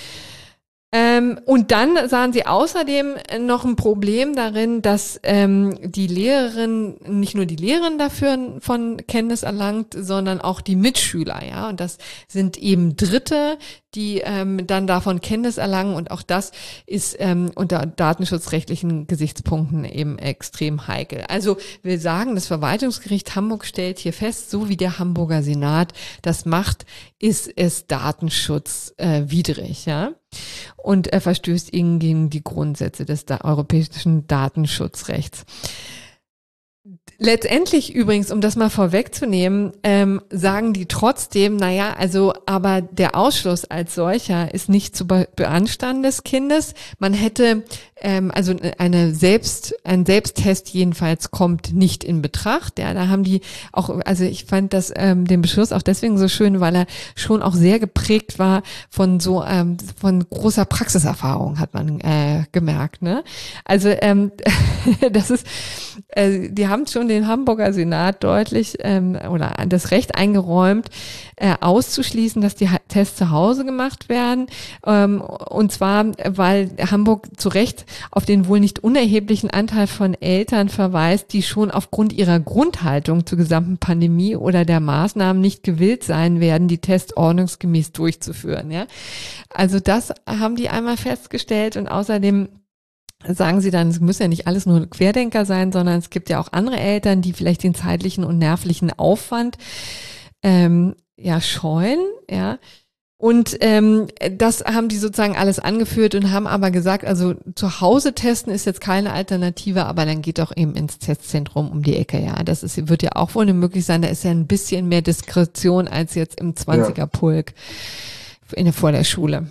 Ähm, und dann sahen sie außerdem noch ein Problem darin, dass ähm, die Lehrerin, nicht nur die Lehrerin dafür von Kenntnis erlangt, sondern auch die Mitschüler, ja. Und das sind eben Dritte, die ähm, dann davon Kenntnis erlangen und auch das ist ähm, unter datenschutzrechtlichen Gesichtspunkten eben extrem heikel. Also wir sagen, das Verwaltungsgericht Hamburg stellt hier fest, so wie der Hamburger Senat das macht, ist es datenschutzwidrig, äh, ja. Und er verstößt gegen die Grundsätze des da- europäischen Datenschutzrechts. Letztendlich übrigens, um das mal vorwegzunehmen, ähm, sagen die trotzdem, naja, also aber der Ausschluss als solcher ist nicht zu be- beanstanden des Kindes. Man hätte, ähm, also eine Selbst, ein Selbsttest jedenfalls kommt nicht in Betracht. Ja, da haben die auch, also ich fand das ähm, den Beschluss auch deswegen so schön, weil er schon auch sehr geprägt war von so ähm, von großer Praxiserfahrung, hat man äh, gemerkt. Ne? Also ähm, das ist, äh, die haben schon den Hamburger Senat deutlich ähm, oder das Recht eingeräumt, äh, auszuschließen, dass die ha- Tests zu Hause gemacht werden. Ähm, und zwar, weil Hamburg zu Recht auf den wohl nicht unerheblichen Anteil von Eltern verweist, die schon aufgrund ihrer Grundhaltung zur gesamten Pandemie oder der Maßnahmen nicht gewillt sein werden, die Tests ordnungsgemäß durchzuführen. Ja? Also das haben die einmal festgestellt und außerdem sagen sie dann, es müssen ja nicht alles nur Querdenker sein, sondern es gibt ja auch andere Eltern, die vielleicht den zeitlichen und nervlichen Aufwand ähm, ja scheuen, ja. Und ähm, das haben die sozusagen alles angeführt und haben aber gesagt, also zu Hause testen ist jetzt keine Alternative, aber dann geht doch eben ins Testzentrum um die Ecke, ja. Das ist, wird ja auch wohl möglich sein, da ist ja ein bisschen mehr Diskretion als jetzt im zwanziger-Pulk in der, vor der Schule.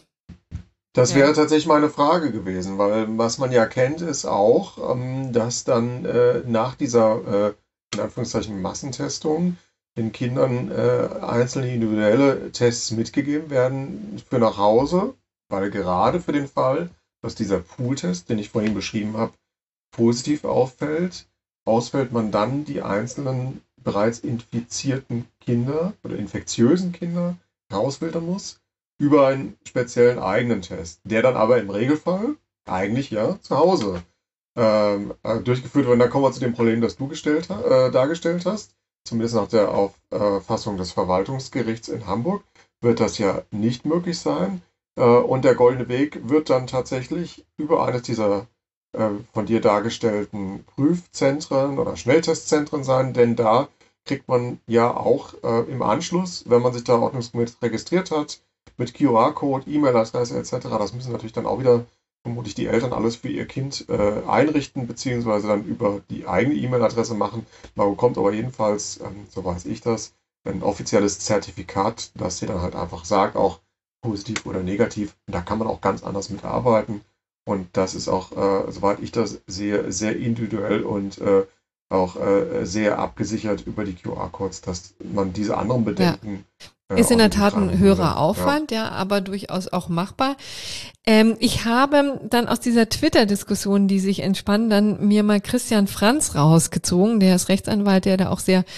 Das Ja. wäre tatsächlich meine Frage gewesen, weil was man ja kennt, ist auch, ähm, dass dann äh, nach dieser, äh, in Anführungszeichen, Massentestung den Kindern äh, einzelne individuelle Tests mitgegeben werden für nach Hause, weil gerade für den Fall, dass dieser Pooltest, den ich vorhin beschrieben habe, positiv auffällt, ausfällt man dann die einzelnen bereits infizierten Kinder oder infektiösen Kinder rausfiltern muss über einen speziellen eigenen Test, der dann aber im Regelfall eigentlich ja zu Hause ähm, äh, durchgeführt wird. Und dann kommen wir zu dem Problem, das du gestellt, äh, dargestellt hast. Zumindest nach der Auffassung des Verwaltungsgerichts in Hamburg wird das ja nicht möglich sein. Äh, und der goldene Weg wird dann tatsächlich über eines dieser äh, von dir dargestellten Prüfzentren oder Schnelltestzentren sein, denn da kriegt man ja auch äh, im Anschluss, wenn man sich da ordnungsgemäß registriert hat, mit Q R-Code, E-Mail-Adresse et cetera. Das müssen natürlich dann auch wieder vermutlich die Eltern alles für ihr Kind äh, einrichten, beziehungsweise dann über die eigene E-Mail-Adresse machen. Man bekommt aber jedenfalls, ähm, so weiß ich das, ein offizielles Zertifikat, das dir dann halt einfach sagt, auch positiv oder negativ. Da kann man auch ganz anders mitarbeiten. Und das ist auch, äh, soweit ich das sehe, sehr individuell und äh, auch äh, sehr abgesichert über die Q R-Codes, dass man diese anderen Bedenken ja. Ist in der Tat ein höherer Aufwand, ja. ja, aber durchaus auch machbar. Ähm, ich habe dann aus dieser Twitter-Diskussion, die sich entspann, dann mir mal Christian Franz rausgezogen, der ist Rechtsanwalt, der da auch sehr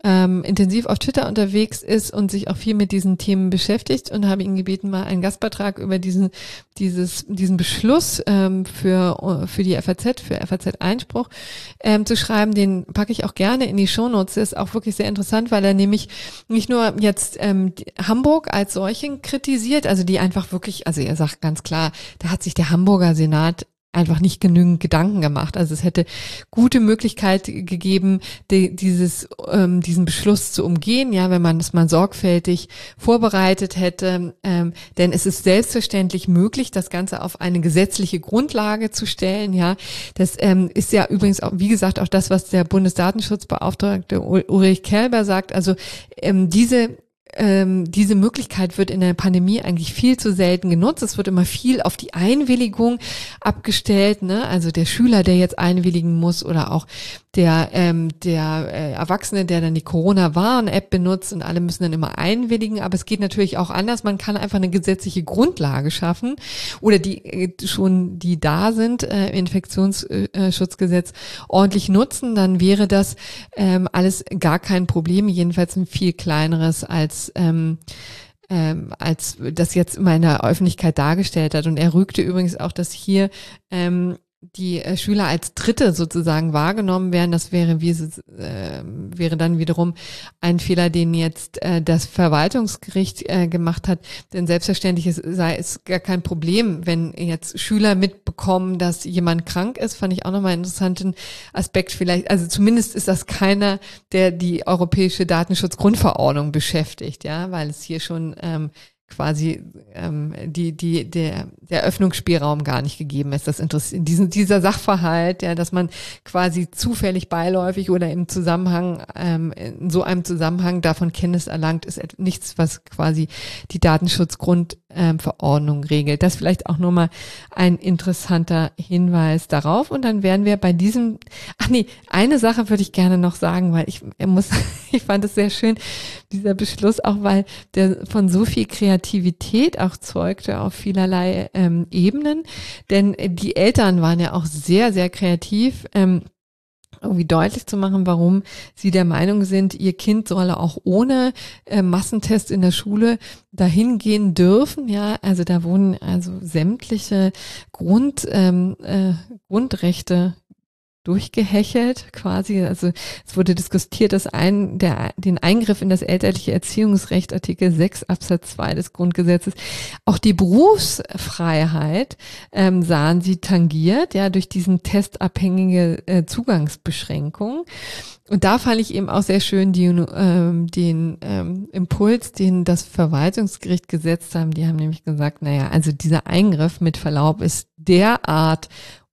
ähm, intensiv auf Twitter unterwegs ist und sich auch viel mit diesen Themen beschäftigt und habe ihn gebeten, mal einen Gastbeitrag über diesen dieses diesen Beschluss ähm, für für die F A Z, für F A Z Einspruch ähm, zu schreiben. Den packe ich auch gerne in die Shownotes. Das ist auch wirklich sehr interessant, weil er nämlich nicht nur jetzt ähm, Hamburg als solchen kritisiert, also die einfach wirklich, also er sagt ganz klar, da hat sich der Hamburger Senat einfach nicht genügend Gedanken gemacht. Also es hätte gute Möglichkeit gegeben, die, dieses, ähm, diesen Beschluss zu umgehen, ja, wenn man es mal sorgfältig vorbereitet hätte. Ähm, denn es ist selbstverständlich möglich, das Ganze auf eine gesetzliche Grundlage zu stellen, ja. Das ähm, ist ja übrigens auch, wie gesagt, auch das, was der Bundesdatenschutzbeauftragte Ulrich Kelber sagt. Also ähm, diese Ähm, diese Möglichkeit wird in der Pandemie eigentlich viel zu selten genutzt. Es wird immer viel auf die Einwilligung abgestellt, ne? Also der Schüler, der jetzt einwilligen muss, oder auch der ähm, der äh, Erwachsene, der dann die Corona-Warn-App benutzt, und alle müssen dann immer einwilligen. Aber es geht natürlich auch anders. Man kann einfach eine gesetzliche Grundlage schaffen oder die äh, schon die da sind, äh, Infektionsschutzgesetz ordentlich nutzen. Dann wäre das ähm, alles gar kein Problem. Jedenfalls ein viel kleineres als ähm, ähm, als das jetzt immer in der Öffentlichkeit dargestellt hat. Und er rügte übrigens auch, dass hier ähm, die äh, Schüler als Dritte sozusagen wahrgenommen werden. Das wäre wie äh, wäre dann wiederum ein Fehler, den jetzt äh, das Verwaltungsgericht äh, gemacht hat. Denn selbstverständlich ist, sei es gar kein Problem, wenn jetzt Schüler mitbekommen, dass jemand krank ist. Fand ich auch nochmal einen interessanten Aspekt vielleicht. Also zumindest ist das keiner, der die Europäische Datenschutzgrundverordnung beschäftigt, ja, weil es hier schon ähm, quasi ähm, die die der der Öffnungsspielraum gar nicht gegeben ist. Das interessiert diesen dieser Sachverhalt, ja, dass man quasi zufällig beiläufig oder im Zusammenhang ähm, in so einem Zusammenhang davon Kenntnis erlangt, ist nichts, was quasi die Datenschutzgrundverordnung ähm, regelt. Das vielleicht auch nur mal ein interessanter Hinweis darauf. Und dann wären wir bei diesem. Ach nee, eine Sache würde ich gerne noch sagen, weil ich er muss ich fand es sehr schön, dieser Beschluss, auch weil der von so viel Kreativität auch zeugte auf vielerlei ähm, Ebenen. Denn die Eltern waren ja auch sehr, sehr kreativ, ähm, irgendwie deutlich zu machen, warum sie der Meinung sind, ihr Kind solle auch ohne äh, Massentest in der Schule dahin gehen dürfen. Ja, also da wurden also sämtliche Grund, ähm, äh, Grundrechte durchgehechelt quasi. Also es wurde diskutiert, dass ein, der, den Eingriff in das elterliche Erziehungsrecht, Artikel sechs Absatz zwei des Grundgesetzes, auch die Berufsfreiheit ähm, sahen sie tangiert, ja, durch diesen testabhängige äh, Zugangsbeschränkung. Und da fand ich eben auch sehr schön die, ähm, den ähm, Impuls, den das Verwaltungsgericht gesetzt haben. Die haben nämlich gesagt, naja, also dieser Eingriff mit Verlaub ist derart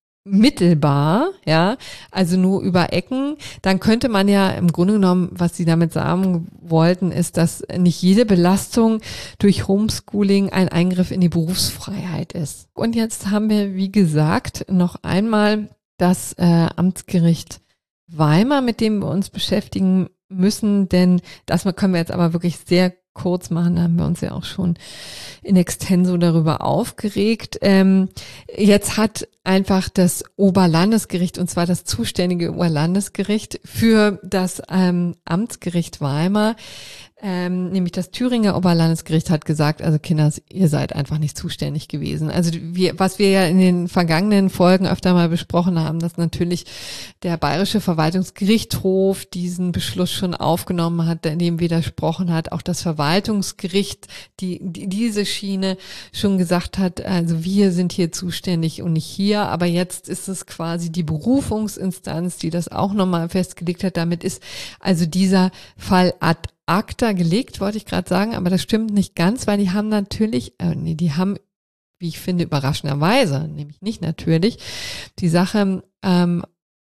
mittelbar, ja, also nur über Ecken, dann könnte man ja im Grunde genommen, was sie damit sagen wollten, ist, dass nicht jede Belastung durch Homeschooling ein Eingriff in die Berufsfreiheit ist. Und jetzt haben wir, wie gesagt, noch einmal das äh, Amtsgericht Weimar, mit dem wir uns beschäftigen müssen, denn das können wir jetzt aber wirklich sehr kurz machen, da haben wir uns ja auch schon in extenso darüber aufgeregt. Ähm, jetzt hat einfach das Oberlandesgericht, und zwar das zuständige Oberlandesgericht für das ähm, Amtsgericht Weimar, ähm, nämlich das Thüringer Oberlandesgericht hat gesagt, also Kinders, ihr seid einfach nicht zuständig gewesen. Also wir, was wir ja in den vergangenen Folgen öfter mal besprochen haben, dass natürlich der Bayerische Verwaltungsgerichtshof diesen Beschluss schon aufgenommen hat, dem widersprochen hat, auch das Verwaltungsgericht, die, die diese Schiene schon gesagt hat, also wir sind hier zuständig und nicht hier, aber jetzt ist es quasi die Berufungsinstanz, die das auch nochmal festgelegt hat. Damit ist also dieser Fall ad acta gelegt, wollte ich gerade sagen, aber das stimmt nicht ganz, weil die haben natürlich, äh, nee, die haben, wie ich finde, überraschenderweise, nämlich nicht natürlich, die Sache ähm,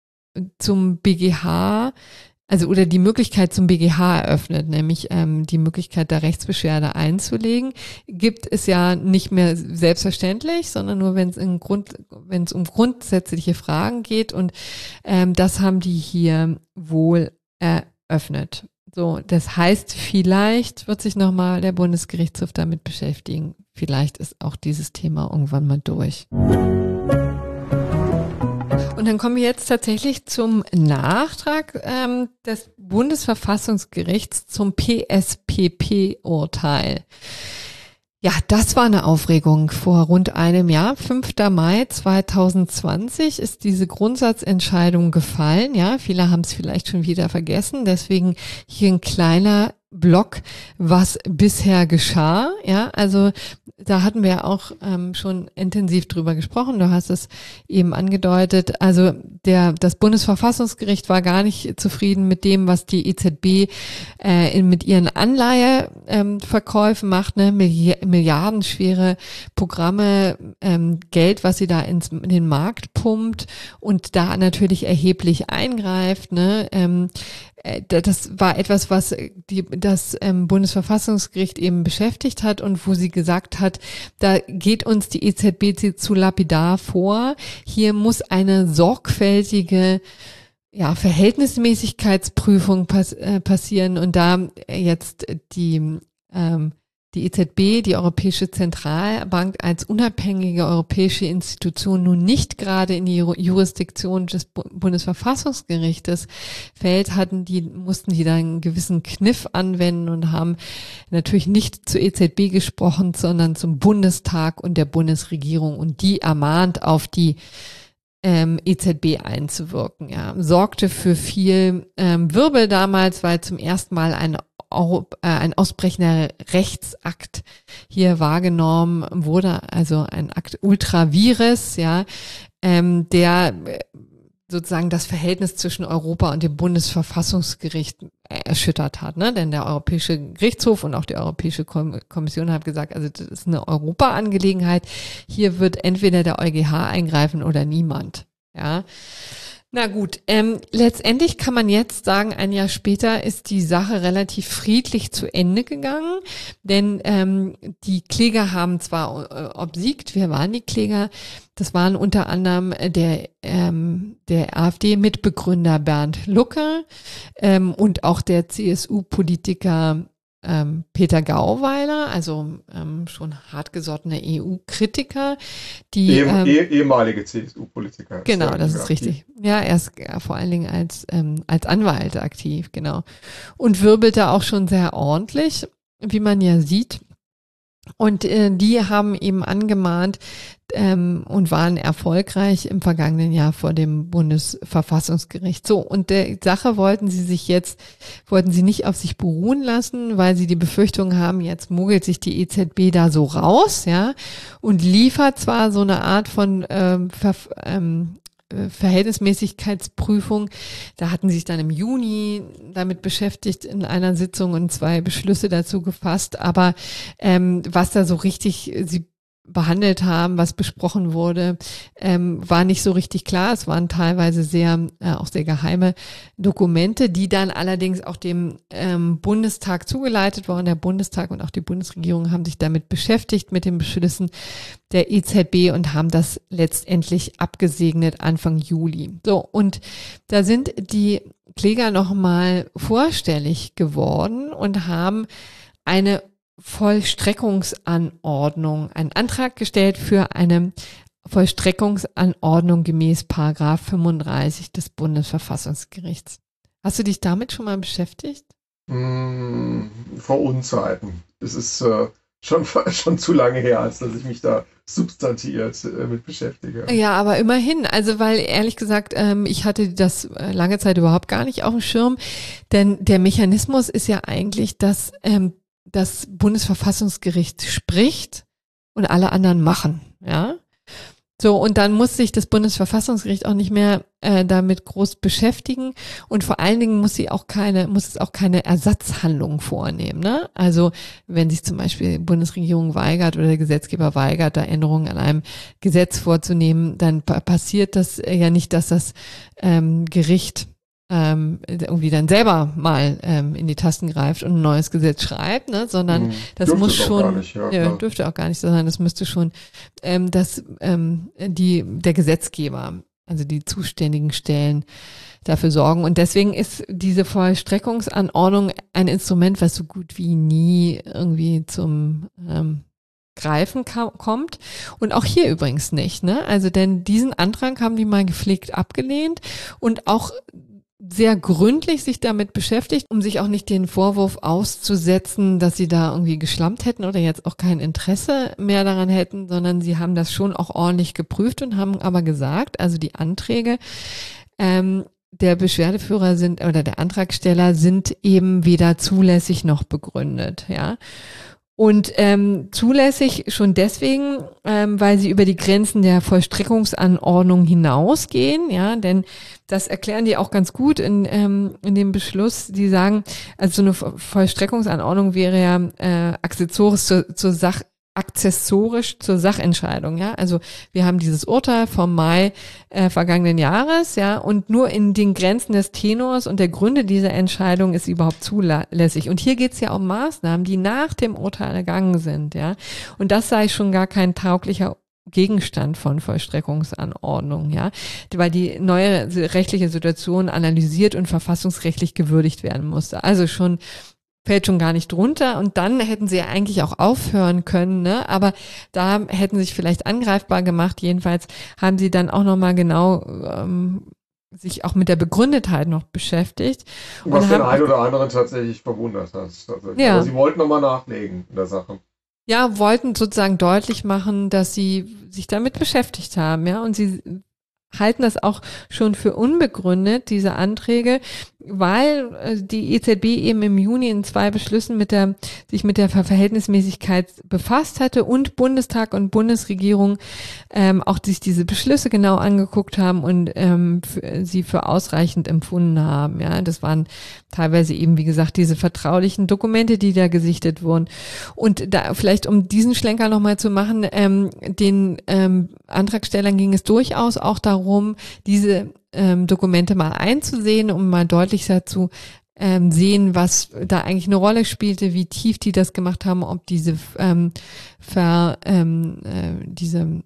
zum B G H, also oder die Möglichkeit zum B G H eröffnet, nämlich ähm, die Möglichkeit der Rechtsbeschwerde einzulegen, gibt es ja nicht mehr selbstverständlich, sondern nur wenn es in Grund, wenn es um grundsätzliche Fragen geht, und ähm, das haben die hier wohl eröffnet. So, das heißt, vielleicht wird sich nochmal der Bundesgerichtshof damit beschäftigen. Vielleicht ist auch dieses Thema irgendwann mal durch. Und dann kommen wir jetzt tatsächlich zum Nachtrag ähm, des Bundesverfassungsgerichts zum P S P P-Urteil. Ja, das war eine Aufregung vor rund einem Jahr. fünfter Mai zweitausendzwanzig ist diese Grundsatzentscheidung gefallen. Ja, viele haben es vielleicht schon wieder vergessen. Deswegen hier ein kleiner Block, was bisher geschah. Ja, also da hatten wir ja auch ähm, schon intensiv drüber gesprochen. Du hast es eben angedeutet. Also der das Bundesverfassungsgericht war gar nicht zufrieden mit dem, was die E Z B äh, in, mit ihren Anleiheverkäufen ähm, macht, ne? Milli- milliardenschwere Programme, ähm, Geld, was sie da ins, in den Markt pumpt und da natürlich erheblich eingreift, ne? Ähm, Das war etwas, was die, das ähm, Bundesverfassungsgericht eben beschäftigt hat und wo sie gesagt hat, da geht uns die E Z B zu lapidar vor. Hier muss eine sorgfältige ja, Verhältnismäßigkeitsprüfung pass, äh, passieren und da jetzt die ähm, die E Z B, die Europäische Zentralbank als unabhängige europäische Institution nun nicht gerade in die Jurisdiktion des Bundesverfassungsgerichtes fällt, hatten die, mussten die da einen gewissen Kniff anwenden und haben natürlich nicht zur E Z B gesprochen, sondern zum Bundestag und der Bundesregierung und die ermahnt, auf die ähm, E Z B einzuwirken. Ja, sorgte für viel ähm, Wirbel damals, weil zum ersten Mal ein ein ausbrechender Rechtsakt hier wahrgenommen wurde, also ein Akt ultra vires, ja, ähm, der sozusagen das Verhältnis zwischen Europa und dem Bundesverfassungsgericht erschüttert hat, ne? Denn der Europäische Gerichtshof und auch die Europäische Kommission haben gesagt, also das ist eine Europa-Angelegenheit. Hier wird entweder der EuGH eingreifen oder niemand, ja. Na gut, ähm, letztendlich kann man jetzt sagen, ein Jahr später ist die Sache relativ friedlich zu Ende gegangen, denn ähm, die Kläger haben zwar äh, obsiegt, wer waren die Kläger? Das waren unter anderem der ähm, der AfD-Mitbegründer Bernd Lucke ähm, und auch der C S U-Politiker Ähm, Peter Gauweiler, also ähm, schon hartgesottene E U-Kritiker, die eh, ähm, eh, ehemalige C S U-Politiker. Genau, das ist richtig. Ja, er ist ja, vor allen Dingen als ähm, als Anwalt aktiv, genau. Und wirbelte auch schon sehr ordentlich, wie man ja sieht. Und äh, die haben eben angemahnt ähm, und waren erfolgreich im vergangenen Jahr vor dem Bundesverfassungsgericht. So, und der Sache wollten sie sich jetzt, wollten sie nicht auf sich beruhen lassen, weil sie die Befürchtung haben, jetzt mogelt sich die E Z B da so raus, ja, und liefert zwar so eine Art von ähm, Ver, ähm, Verhältnismäßigkeitsprüfung. Da hatten sie sich dann im Juni damit beschäftigt in einer Sitzung und zwei Beschlüsse dazu gefasst. Aber ähm, was da so richtig sie behandelt haben, was besprochen wurde, ähm, war nicht so richtig klar. Es waren teilweise sehr, äh, auch sehr geheime Dokumente, die dann allerdings auch dem ähm, Bundestag zugeleitet wurden. Der Bundestag und auch die Bundesregierung haben sich damit beschäftigt, mit den Beschlüssen der E Z B und haben das letztendlich abgesegnet Anfang Juli. So, und da sind die Kläger nochmal vorstellig geworden und haben eine Vollstreckungsanordnung, einen Antrag gestellt für eine Vollstreckungsanordnung gemäß Paragraph fünfunddreißig des Bundesverfassungsgerichts. Hast du dich damit schon mal beschäftigt? Mm, vor Unzeiten. Es ist äh, schon, schon zu lange her, als dass ich mich da substantiiert äh, mit beschäftige. Ja, aber immerhin, also weil ehrlich gesagt, ähm, ich hatte das äh, lange Zeit überhaupt gar nicht auf dem Schirm, denn der Mechanismus ist ja eigentlich, dass ähm, das Bundesverfassungsgericht spricht und alle anderen machen, ja. So, und dann muss sich das Bundesverfassungsgericht auch nicht mehr äh, damit groß beschäftigen und vor allen Dingen muss sie auch keine, muss es auch keine Ersatzhandlungen vornehmen, ne? Also wenn sich zum Beispiel die Bundesregierung weigert oder der Gesetzgeber weigert, da Änderungen an einem Gesetz vorzunehmen, dann pa- passiert das ja nicht, dass das ähm, Gericht ähm, irgendwie dann selber mal ähm, in die Tasten greift und ein neues Gesetz schreibt, ne, sondern Hm, das dürfte muss es auch schon, gar nicht, ja, ja, klar. dürfte auch gar nicht so sein, das müsste schon ähm, das, ähm, die, der Gesetzgeber, also die zuständigen Stellen dafür sorgen. Und deswegen ist diese Vollstreckungsanordnung ein Instrument, was so gut wie nie irgendwie zum ähm, Greifen kam, kommt. Und auch hier übrigens nicht, ne? Also denn diesen Antrag haben die mal gepflegt abgelehnt und auch sehr gründlich sich damit beschäftigt, um sich auch nicht den Vorwurf auszusetzen, dass sie da irgendwie geschlampt hätten oder jetzt auch kein Interesse mehr daran hätten, sondern sie haben das schon auch ordentlich geprüft und haben aber gesagt, also die Anträge ähm, der Beschwerdeführer sind oder der Antragsteller sind eben weder zulässig noch begründet, ja. Und ähm, zulässig schon deswegen, ähm, weil sie über die Grenzen der Vollstreckungsanordnung hinausgehen, ja, denn das erklären die auch ganz gut in, ähm, in dem Beschluss. Die sagen, also so eine Vollstreckungsanordnung wäre ja äh, accessorisch zur, zur Sach akzessorisch zur Sachentscheidung, ja. Also wir haben dieses Urteil vom Mai äh, vergangenen Jahres, ja, und nur in den Grenzen des Tenors und der Gründe dieser Entscheidung ist sie überhaupt zulässig. Und hier geht es ja um Maßnahmen, die nach dem Urteil ergangen sind, ja. Und das sei schon gar kein tauglicher Gegenstand von Vollstreckungsanordnung, ja, weil die neue rechtliche Situation analysiert und verfassungsrechtlich gewürdigt werden musste. Also schon fällt schon gar nicht drunter und dann hätten sie ja eigentlich auch aufhören können, ne? Aber da hätten sie sich vielleicht angreifbar gemacht. Jedenfalls haben sie dann auch nochmal genau ähm, sich auch mit der Begründetheit noch beschäftigt. Was und den haben einen oder anderen tatsächlich verwundert hat. Ja. Aber sie wollten nochmal nachlegen in der Sache. Ja, wollten sozusagen deutlich machen, dass sie sich damit beschäftigt haben, ja, und sie halten das auch schon für unbegründet, diese Anträge, weil äh, die E Z B eben im Juni in zwei Beschlüssen mit der, sich mit der Ver- Verhältnismäßigkeit befasst hatte und Bundestag und Bundesregierung ähm, auch sich diese Beschlüsse genau angeguckt haben und ähm, für, sie für ausreichend empfunden haben. Ja, das waren teilweise eben, wie gesagt, diese vertraulichen Dokumente, die da gesichtet wurden. Und da vielleicht, um diesen Schlenker nochmal zu machen, ähm, den ähm, Antragstellern ging es durchaus auch darum, diese ähm, Dokumente mal einzusehen, um mal deutlicher zu ähm, sehen, was da eigentlich eine Rolle spielte, wie tief die das gemacht haben, ob diese ähm, Ver, ähm, äh, diese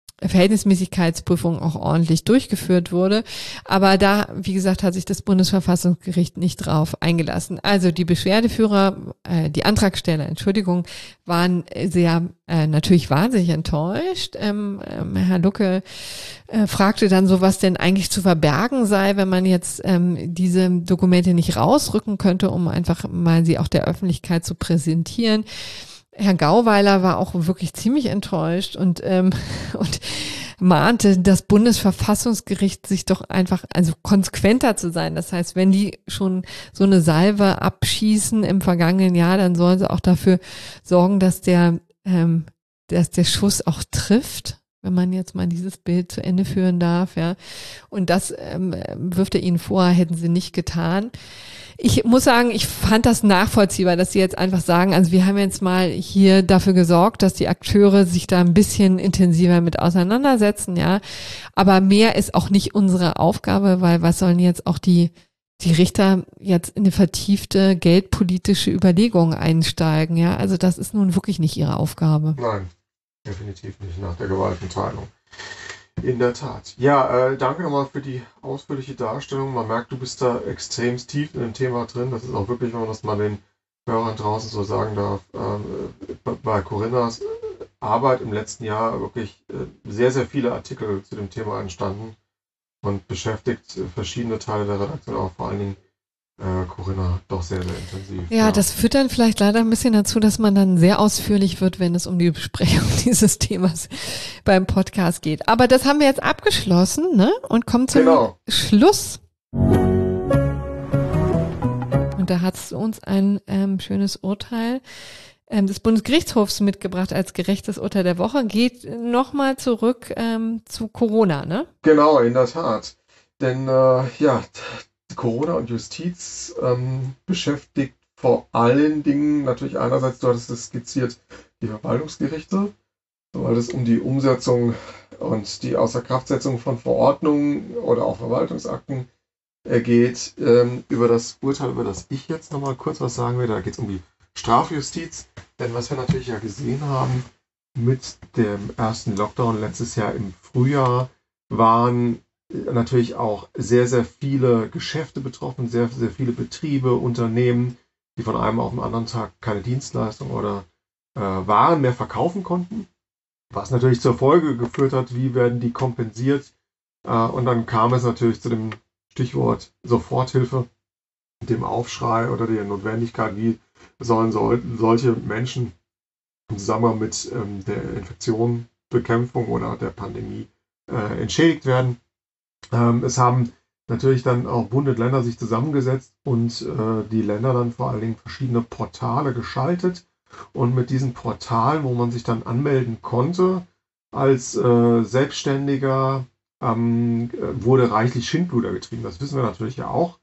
Verhältnismäßigkeitsprüfung auch ordentlich durchgeführt wurde. Aber da, wie gesagt, hat sich das Bundesverfassungsgericht nicht drauf eingelassen. Also die Beschwerdeführer, äh, die Antragsteller, Entschuldigung, waren sehr äh, natürlich wahnsinnig enttäuscht. Ähm, ähm, Herr Lucke äh, fragte dann so, was denn eigentlich zu verbergen sei, wenn man jetzt ähm, diese Dokumente nicht rausrücken könnte, um einfach mal sie auch der Öffentlichkeit zu präsentieren. Herr Gauweiler war auch wirklich ziemlich enttäuscht und, ähm, und mahnte das Bundesverfassungsgericht, sich doch einfach, also konsequenter zu sein. Das heißt, wenn die schon so eine Salve abschießen im vergangenen Jahr, dann sollen sie auch dafür sorgen, dass der, ähm, dass der Schuss auch trifft, wenn man jetzt mal dieses Bild zu Ende führen darf, ja. Und das ähm, wirft er ihnen vor, hätten sie nicht getan. Ich muss sagen, ich fand das nachvollziehbar, dass sie jetzt einfach sagen, also wir haben jetzt mal hier dafür gesorgt, dass die Akteure sich da ein bisschen intensiver mit auseinandersetzen, ja. Aber mehr ist auch nicht unsere Aufgabe, weil was sollen jetzt auch die, die Richter jetzt in eine vertiefte geldpolitische Überlegung einsteigen, ja. Also das ist nun wirklich nicht ihre Aufgabe. Nein, definitiv nicht nach der Gewaltenteilung. In der Tat. Ja, äh, danke nochmal für die ausführliche Darstellung. Man merkt, du bist da extrem tief in dem Thema drin. Das ist auch wirklich, wenn man das mal den Hörern draußen so sagen darf, äh, bei Corinnas Arbeit im letzten Jahr wirklich äh, sehr, sehr viele Artikel zu dem Thema entstanden und beschäftigt äh, verschiedene Teile der Redaktion, auch vor allen Dingen äh, Corinna doch sehr, sehr intensiv. Ja, ja, das führt dann vielleicht leider ein bisschen dazu, dass man dann sehr ausführlich wird, wenn es um die Besprechung dieses Themas beim Podcast geht. Aber das haben wir jetzt abgeschlossen, ne? Und kommen zum Genau. Schluss. Und da hat es uns ein ähm, schönes Urteil ähm, des Bundesgerichtshofs mitgebracht als gerechtes Urteil der Woche. Geht nochmal zurück ähm, zu Corona, ne? Genau, in der Tat. Denn äh, ja, Corona und Justiz ähm, beschäftigt vor allen Dingen natürlich einerseits, du hattest es skizziert, die Verwaltungsgerichte, weil es um die Umsetzung und die Außerkraftsetzung von Verordnungen oder auch Verwaltungsakten äh, geht. Ähm, über das Urteil, über das ich jetzt nochmal kurz was sagen will, da geht es um die Strafjustiz. Denn was wir natürlich ja gesehen haben mit dem ersten Lockdown letztes Jahr im Frühjahr, waren natürlich auch sehr, sehr viele Geschäfte betroffen, sehr, sehr viele Betriebe, Unternehmen, die von einem auf den anderen Tag keine Dienstleistung oder äh, Waren mehr verkaufen konnten, was natürlich zur Folge geführt hat, wie werden die kompensiert. Äh, und dann kam es natürlich zu dem Stichwort Soforthilfe, dem Aufschrei oder der Notwendigkeit, wie sollen sol- solche Menschen im Zusammenhang mit ähm, der Infektionsbekämpfung oder der Pandemie äh, entschädigt werden. Ähm, es haben natürlich dann auch Bund und Länder sich zusammengesetzt und äh, die Länder dann vor allen Dingen verschiedene Portale geschaltet. Und mit diesen Portalen, wo man sich dann anmelden konnte, als äh, Selbstständiger, ähm, wurde reichlich Schindluder getrieben. Das wissen wir natürlich ja auch.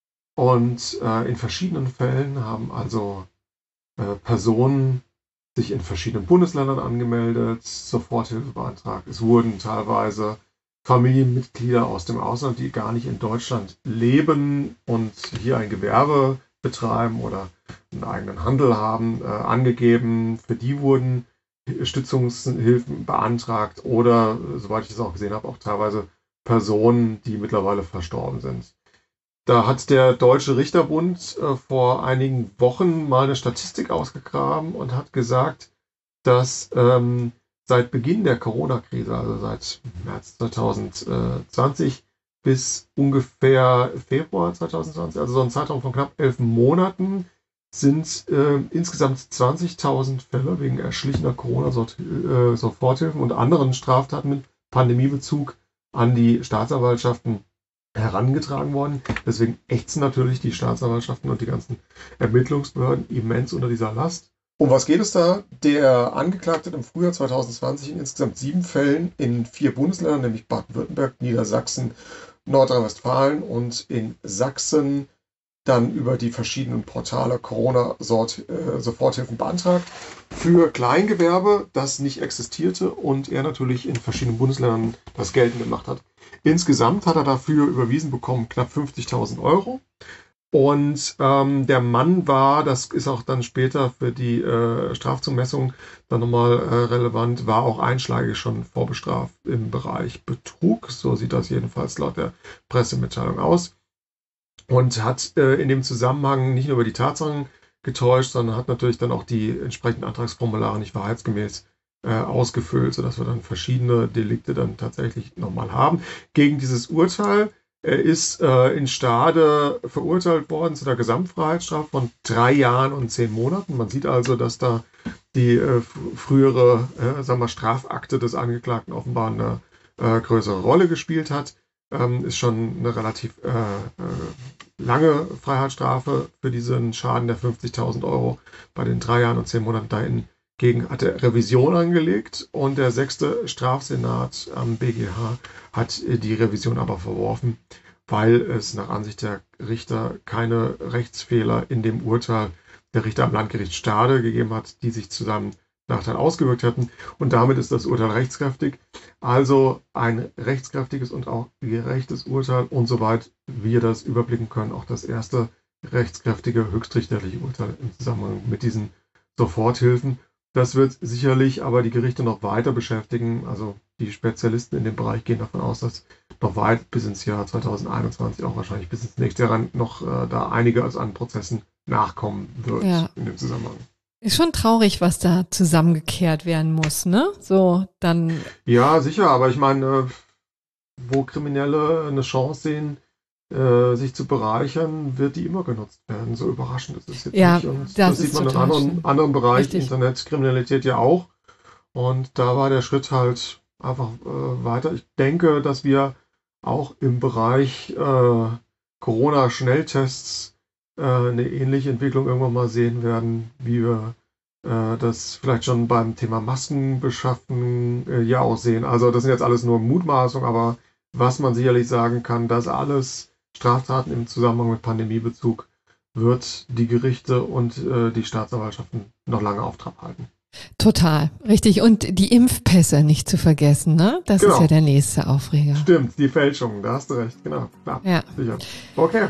Und äh, in verschiedenen Fällen haben also äh, Personen sich in verschiedenen Bundesländern angemeldet, Soforthilfe beantragt. Es wurden teilweise Familienmitglieder aus dem Ausland, die gar nicht in Deutschland leben und hier ein Gewerbe betreiben oder einen eigenen Handel haben, äh, angegeben. Für die wurden Stützungshilfen beantragt oder, soweit ich das auch gesehen habe, auch teilweise Personen, die mittlerweile verstorben sind. Da hat der Deutsche Richterbund äh, vor einigen Wochen mal eine Statistik ausgegraben und hat gesagt, dass ähm, seit Beginn der Corona-Krise, also seit März zwanzig zwanzig bis ungefähr Februar zwanzig zwanzig, also so ein Zeitraum von knapp elf Monaten, sind äh, insgesamt zwanzigtausend Fälle wegen erschlichener Corona-Soforthilfen und anderen Straftaten mit Pandemiebezug an die Staatsanwaltschaften herangetragen worden. Deswegen ächzen natürlich die Staatsanwaltschaften und die ganzen Ermittlungsbehörden immens unter dieser Last. Um was geht es da? Der Angeklagte hat im Frühjahr zwanzig zwanzig in insgesamt sieben Fällen in vier Bundesländern, nämlich Baden-Württemberg, Niedersachsen, Nordrhein-Westfalen und in Sachsen, dann über die verschiedenen Portale Corona-Soforthilfen beantragt. Für Kleingewerbe, das nicht existierte und er natürlich in verschiedenen Bundesländern das geltend gemacht hat. Insgesamt hat er dafür überwiesen bekommen knapp fünfzigtausend Euro. Und ähm, der Mann war, das ist auch dann später für die äh, Strafzumessung dann nochmal äh, relevant, war auch einschlägig schon vorbestraft im Bereich Betrug. So sieht das jedenfalls laut der Pressemitteilung aus. Und hat äh, in dem Zusammenhang nicht nur über die Tatsachen getäuscht, sondern hat natürlich dann auch die entsprechenden Antragsformulare nicht wahrheitsgemäß äh, ausgefüllt, sodass wir dann verschiedene Delikte dann tatsächlich nochmal haben. Gegen dieses Urteil, er ist äh, in Stade verurteilt worden zu der Gesamtfreiheitsstrafe von drei Jahren und zehn Monaten. Man sieht also, dass da die äh, frühere äh, sagen wir, Strafakte des Angeklagten offenbar eine äh, größere Rolle gespielt hat. Ähm, ist schon eine relativ äh, äh, lange Freiheitsstrafe für diesen Schaden der fünfzigtausend Euro. Bei den drei Jahren und zehn Monaten dahingegen hat er Revision angelegt und der sechste Strafsenat am B G H hat die Revision aber verworfen, weil es nach Ansicht der Richter keine Rechtsfehler in dem Urteil der Richter am Landgericht Stade gegeben hat, die sich zu seinem Nachteil ausgewirkt hätten. Und damit ist das Urteil rechtskräftig. Also ein rechtskräftiges und auch gerechtes Urteil und soweit wir das überblicken können, auch das erste rechtskräftige höchstrichterliche Urteil im Zusammenhang mit diesen Soforthilfen. Das wird sicherlich aber die Gerichte noch weiter beschäftigen. Also die Spezialisten in dem Bereich gehen davon aus, dass noch weit bis ins Jahr zwanzig einundzwanzig, auch wahrscheinlich bis ins nächste Jahr noch äh, da einiges an Prozessen nachkommen wird ja. in dem Zusammenhang. Ist schon traurig, was da zusammengekehrt werden muss, ne? So, dann. Ja, sicher, aber ich meine, wo Kriminelle eine Chance sehen, äh, sich zu bereichern, wird die immer genutzt werden. So überraschend ist es jetzt ja, nicht. Und das, das sieht man in anderen, anderen Bereichen, Internetkriminalität ja auch. Und da war der Schritt halt einfach äh, weiter. Ich denke, dass wir auch im Bereich äh, Corona-Schnelltests eine ähnliche Entwicklung irgendwann mal sehen werden, wie wir äh, das vielleicht schon beim Thema Maskenbeschaffen äh, ja auch sehen. Also das sind jetzt alles nur Mutmaßungen, aber was man sicherlich sagen kann, dass alles Straftaten im Zusammenhang mit Pandemiebezug wird die Gerichte und äh, die Staatsanwaltschaften noch lange auf Trab halten. Total, richtig. Und die Impfpässe nicht zu vergessen, ne? Das genau. Ist ja der nächste Aufreger. Stimmt, die Fälschungen, da hast du recht, genau. Klar, ja. Sicher. Okay.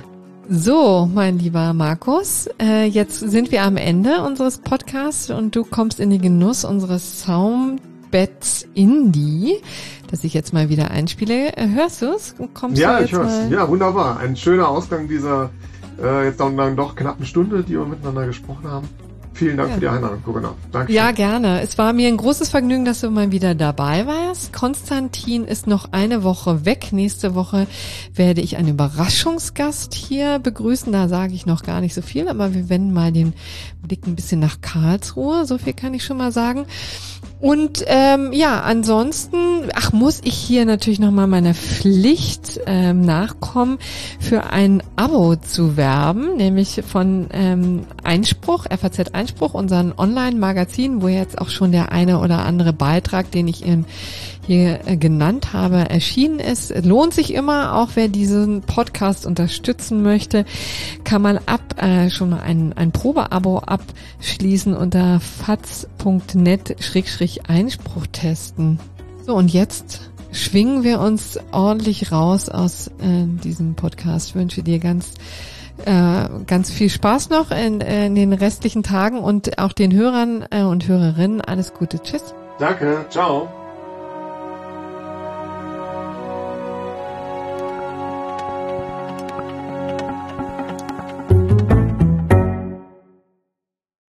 So, mein lieber Markus, äh, jetzt sind wir am Ende unseres Podcasts und du kommst in den Genuss unseres Soundbeds Indie, das ich jetzt mal wieder einspiele. Äh, hörst du es? Ja, ich höre es. Ja, wunderbar. Ein schöner Ausgang dieser äh, jetzt dann doch knappen Stunde, die wir miteinander gesprochen haben. Vielen Dank ja. für die Einladung, Corinna. Danke. Ja, gerne. Es war mir ein großes Vergnügen, dass du mal wieder dabei warst. Konstantin ist noch eine Woche weg. Nächste Woche werde ich einen Überraschungsgast hier begrüßen. Da sage ich noch gar nicht so viel, aber wir wenden mal den Blick ein bisschen nach Karlsruhe. So viel kann ich schon mal sagen. Und ähm, ja, ansonsten, ach, muss ich hier natürlich nochmal meiner Pflicht ähm, nachkommen, für ein Abo zu werben, nämlich von ähm, Einspruch, F A Z Einspruch, unseren Online-Magazin, wo jetzt auch schon der eine oder andere Beitrag, den ich in hier genannt habe, erschienen ist. Lohnt sich immer, auch wer diesen Podcast unterstützen möchte, kann man ab äh, schon mal ein, ein Probeabo abschließen unter faz punkt net schrägstrich Einspruch testen. So, und jetzt schwingen wir uns ordentlich raus aus äh, diesem Podcast. Ich wünsche dir ganz äh, ganz viel Spaß noch in, in den restlichen Tagen und auch den Hörern äh, und Hörerinnen alles Gute. Tschüss. Danke, ciao.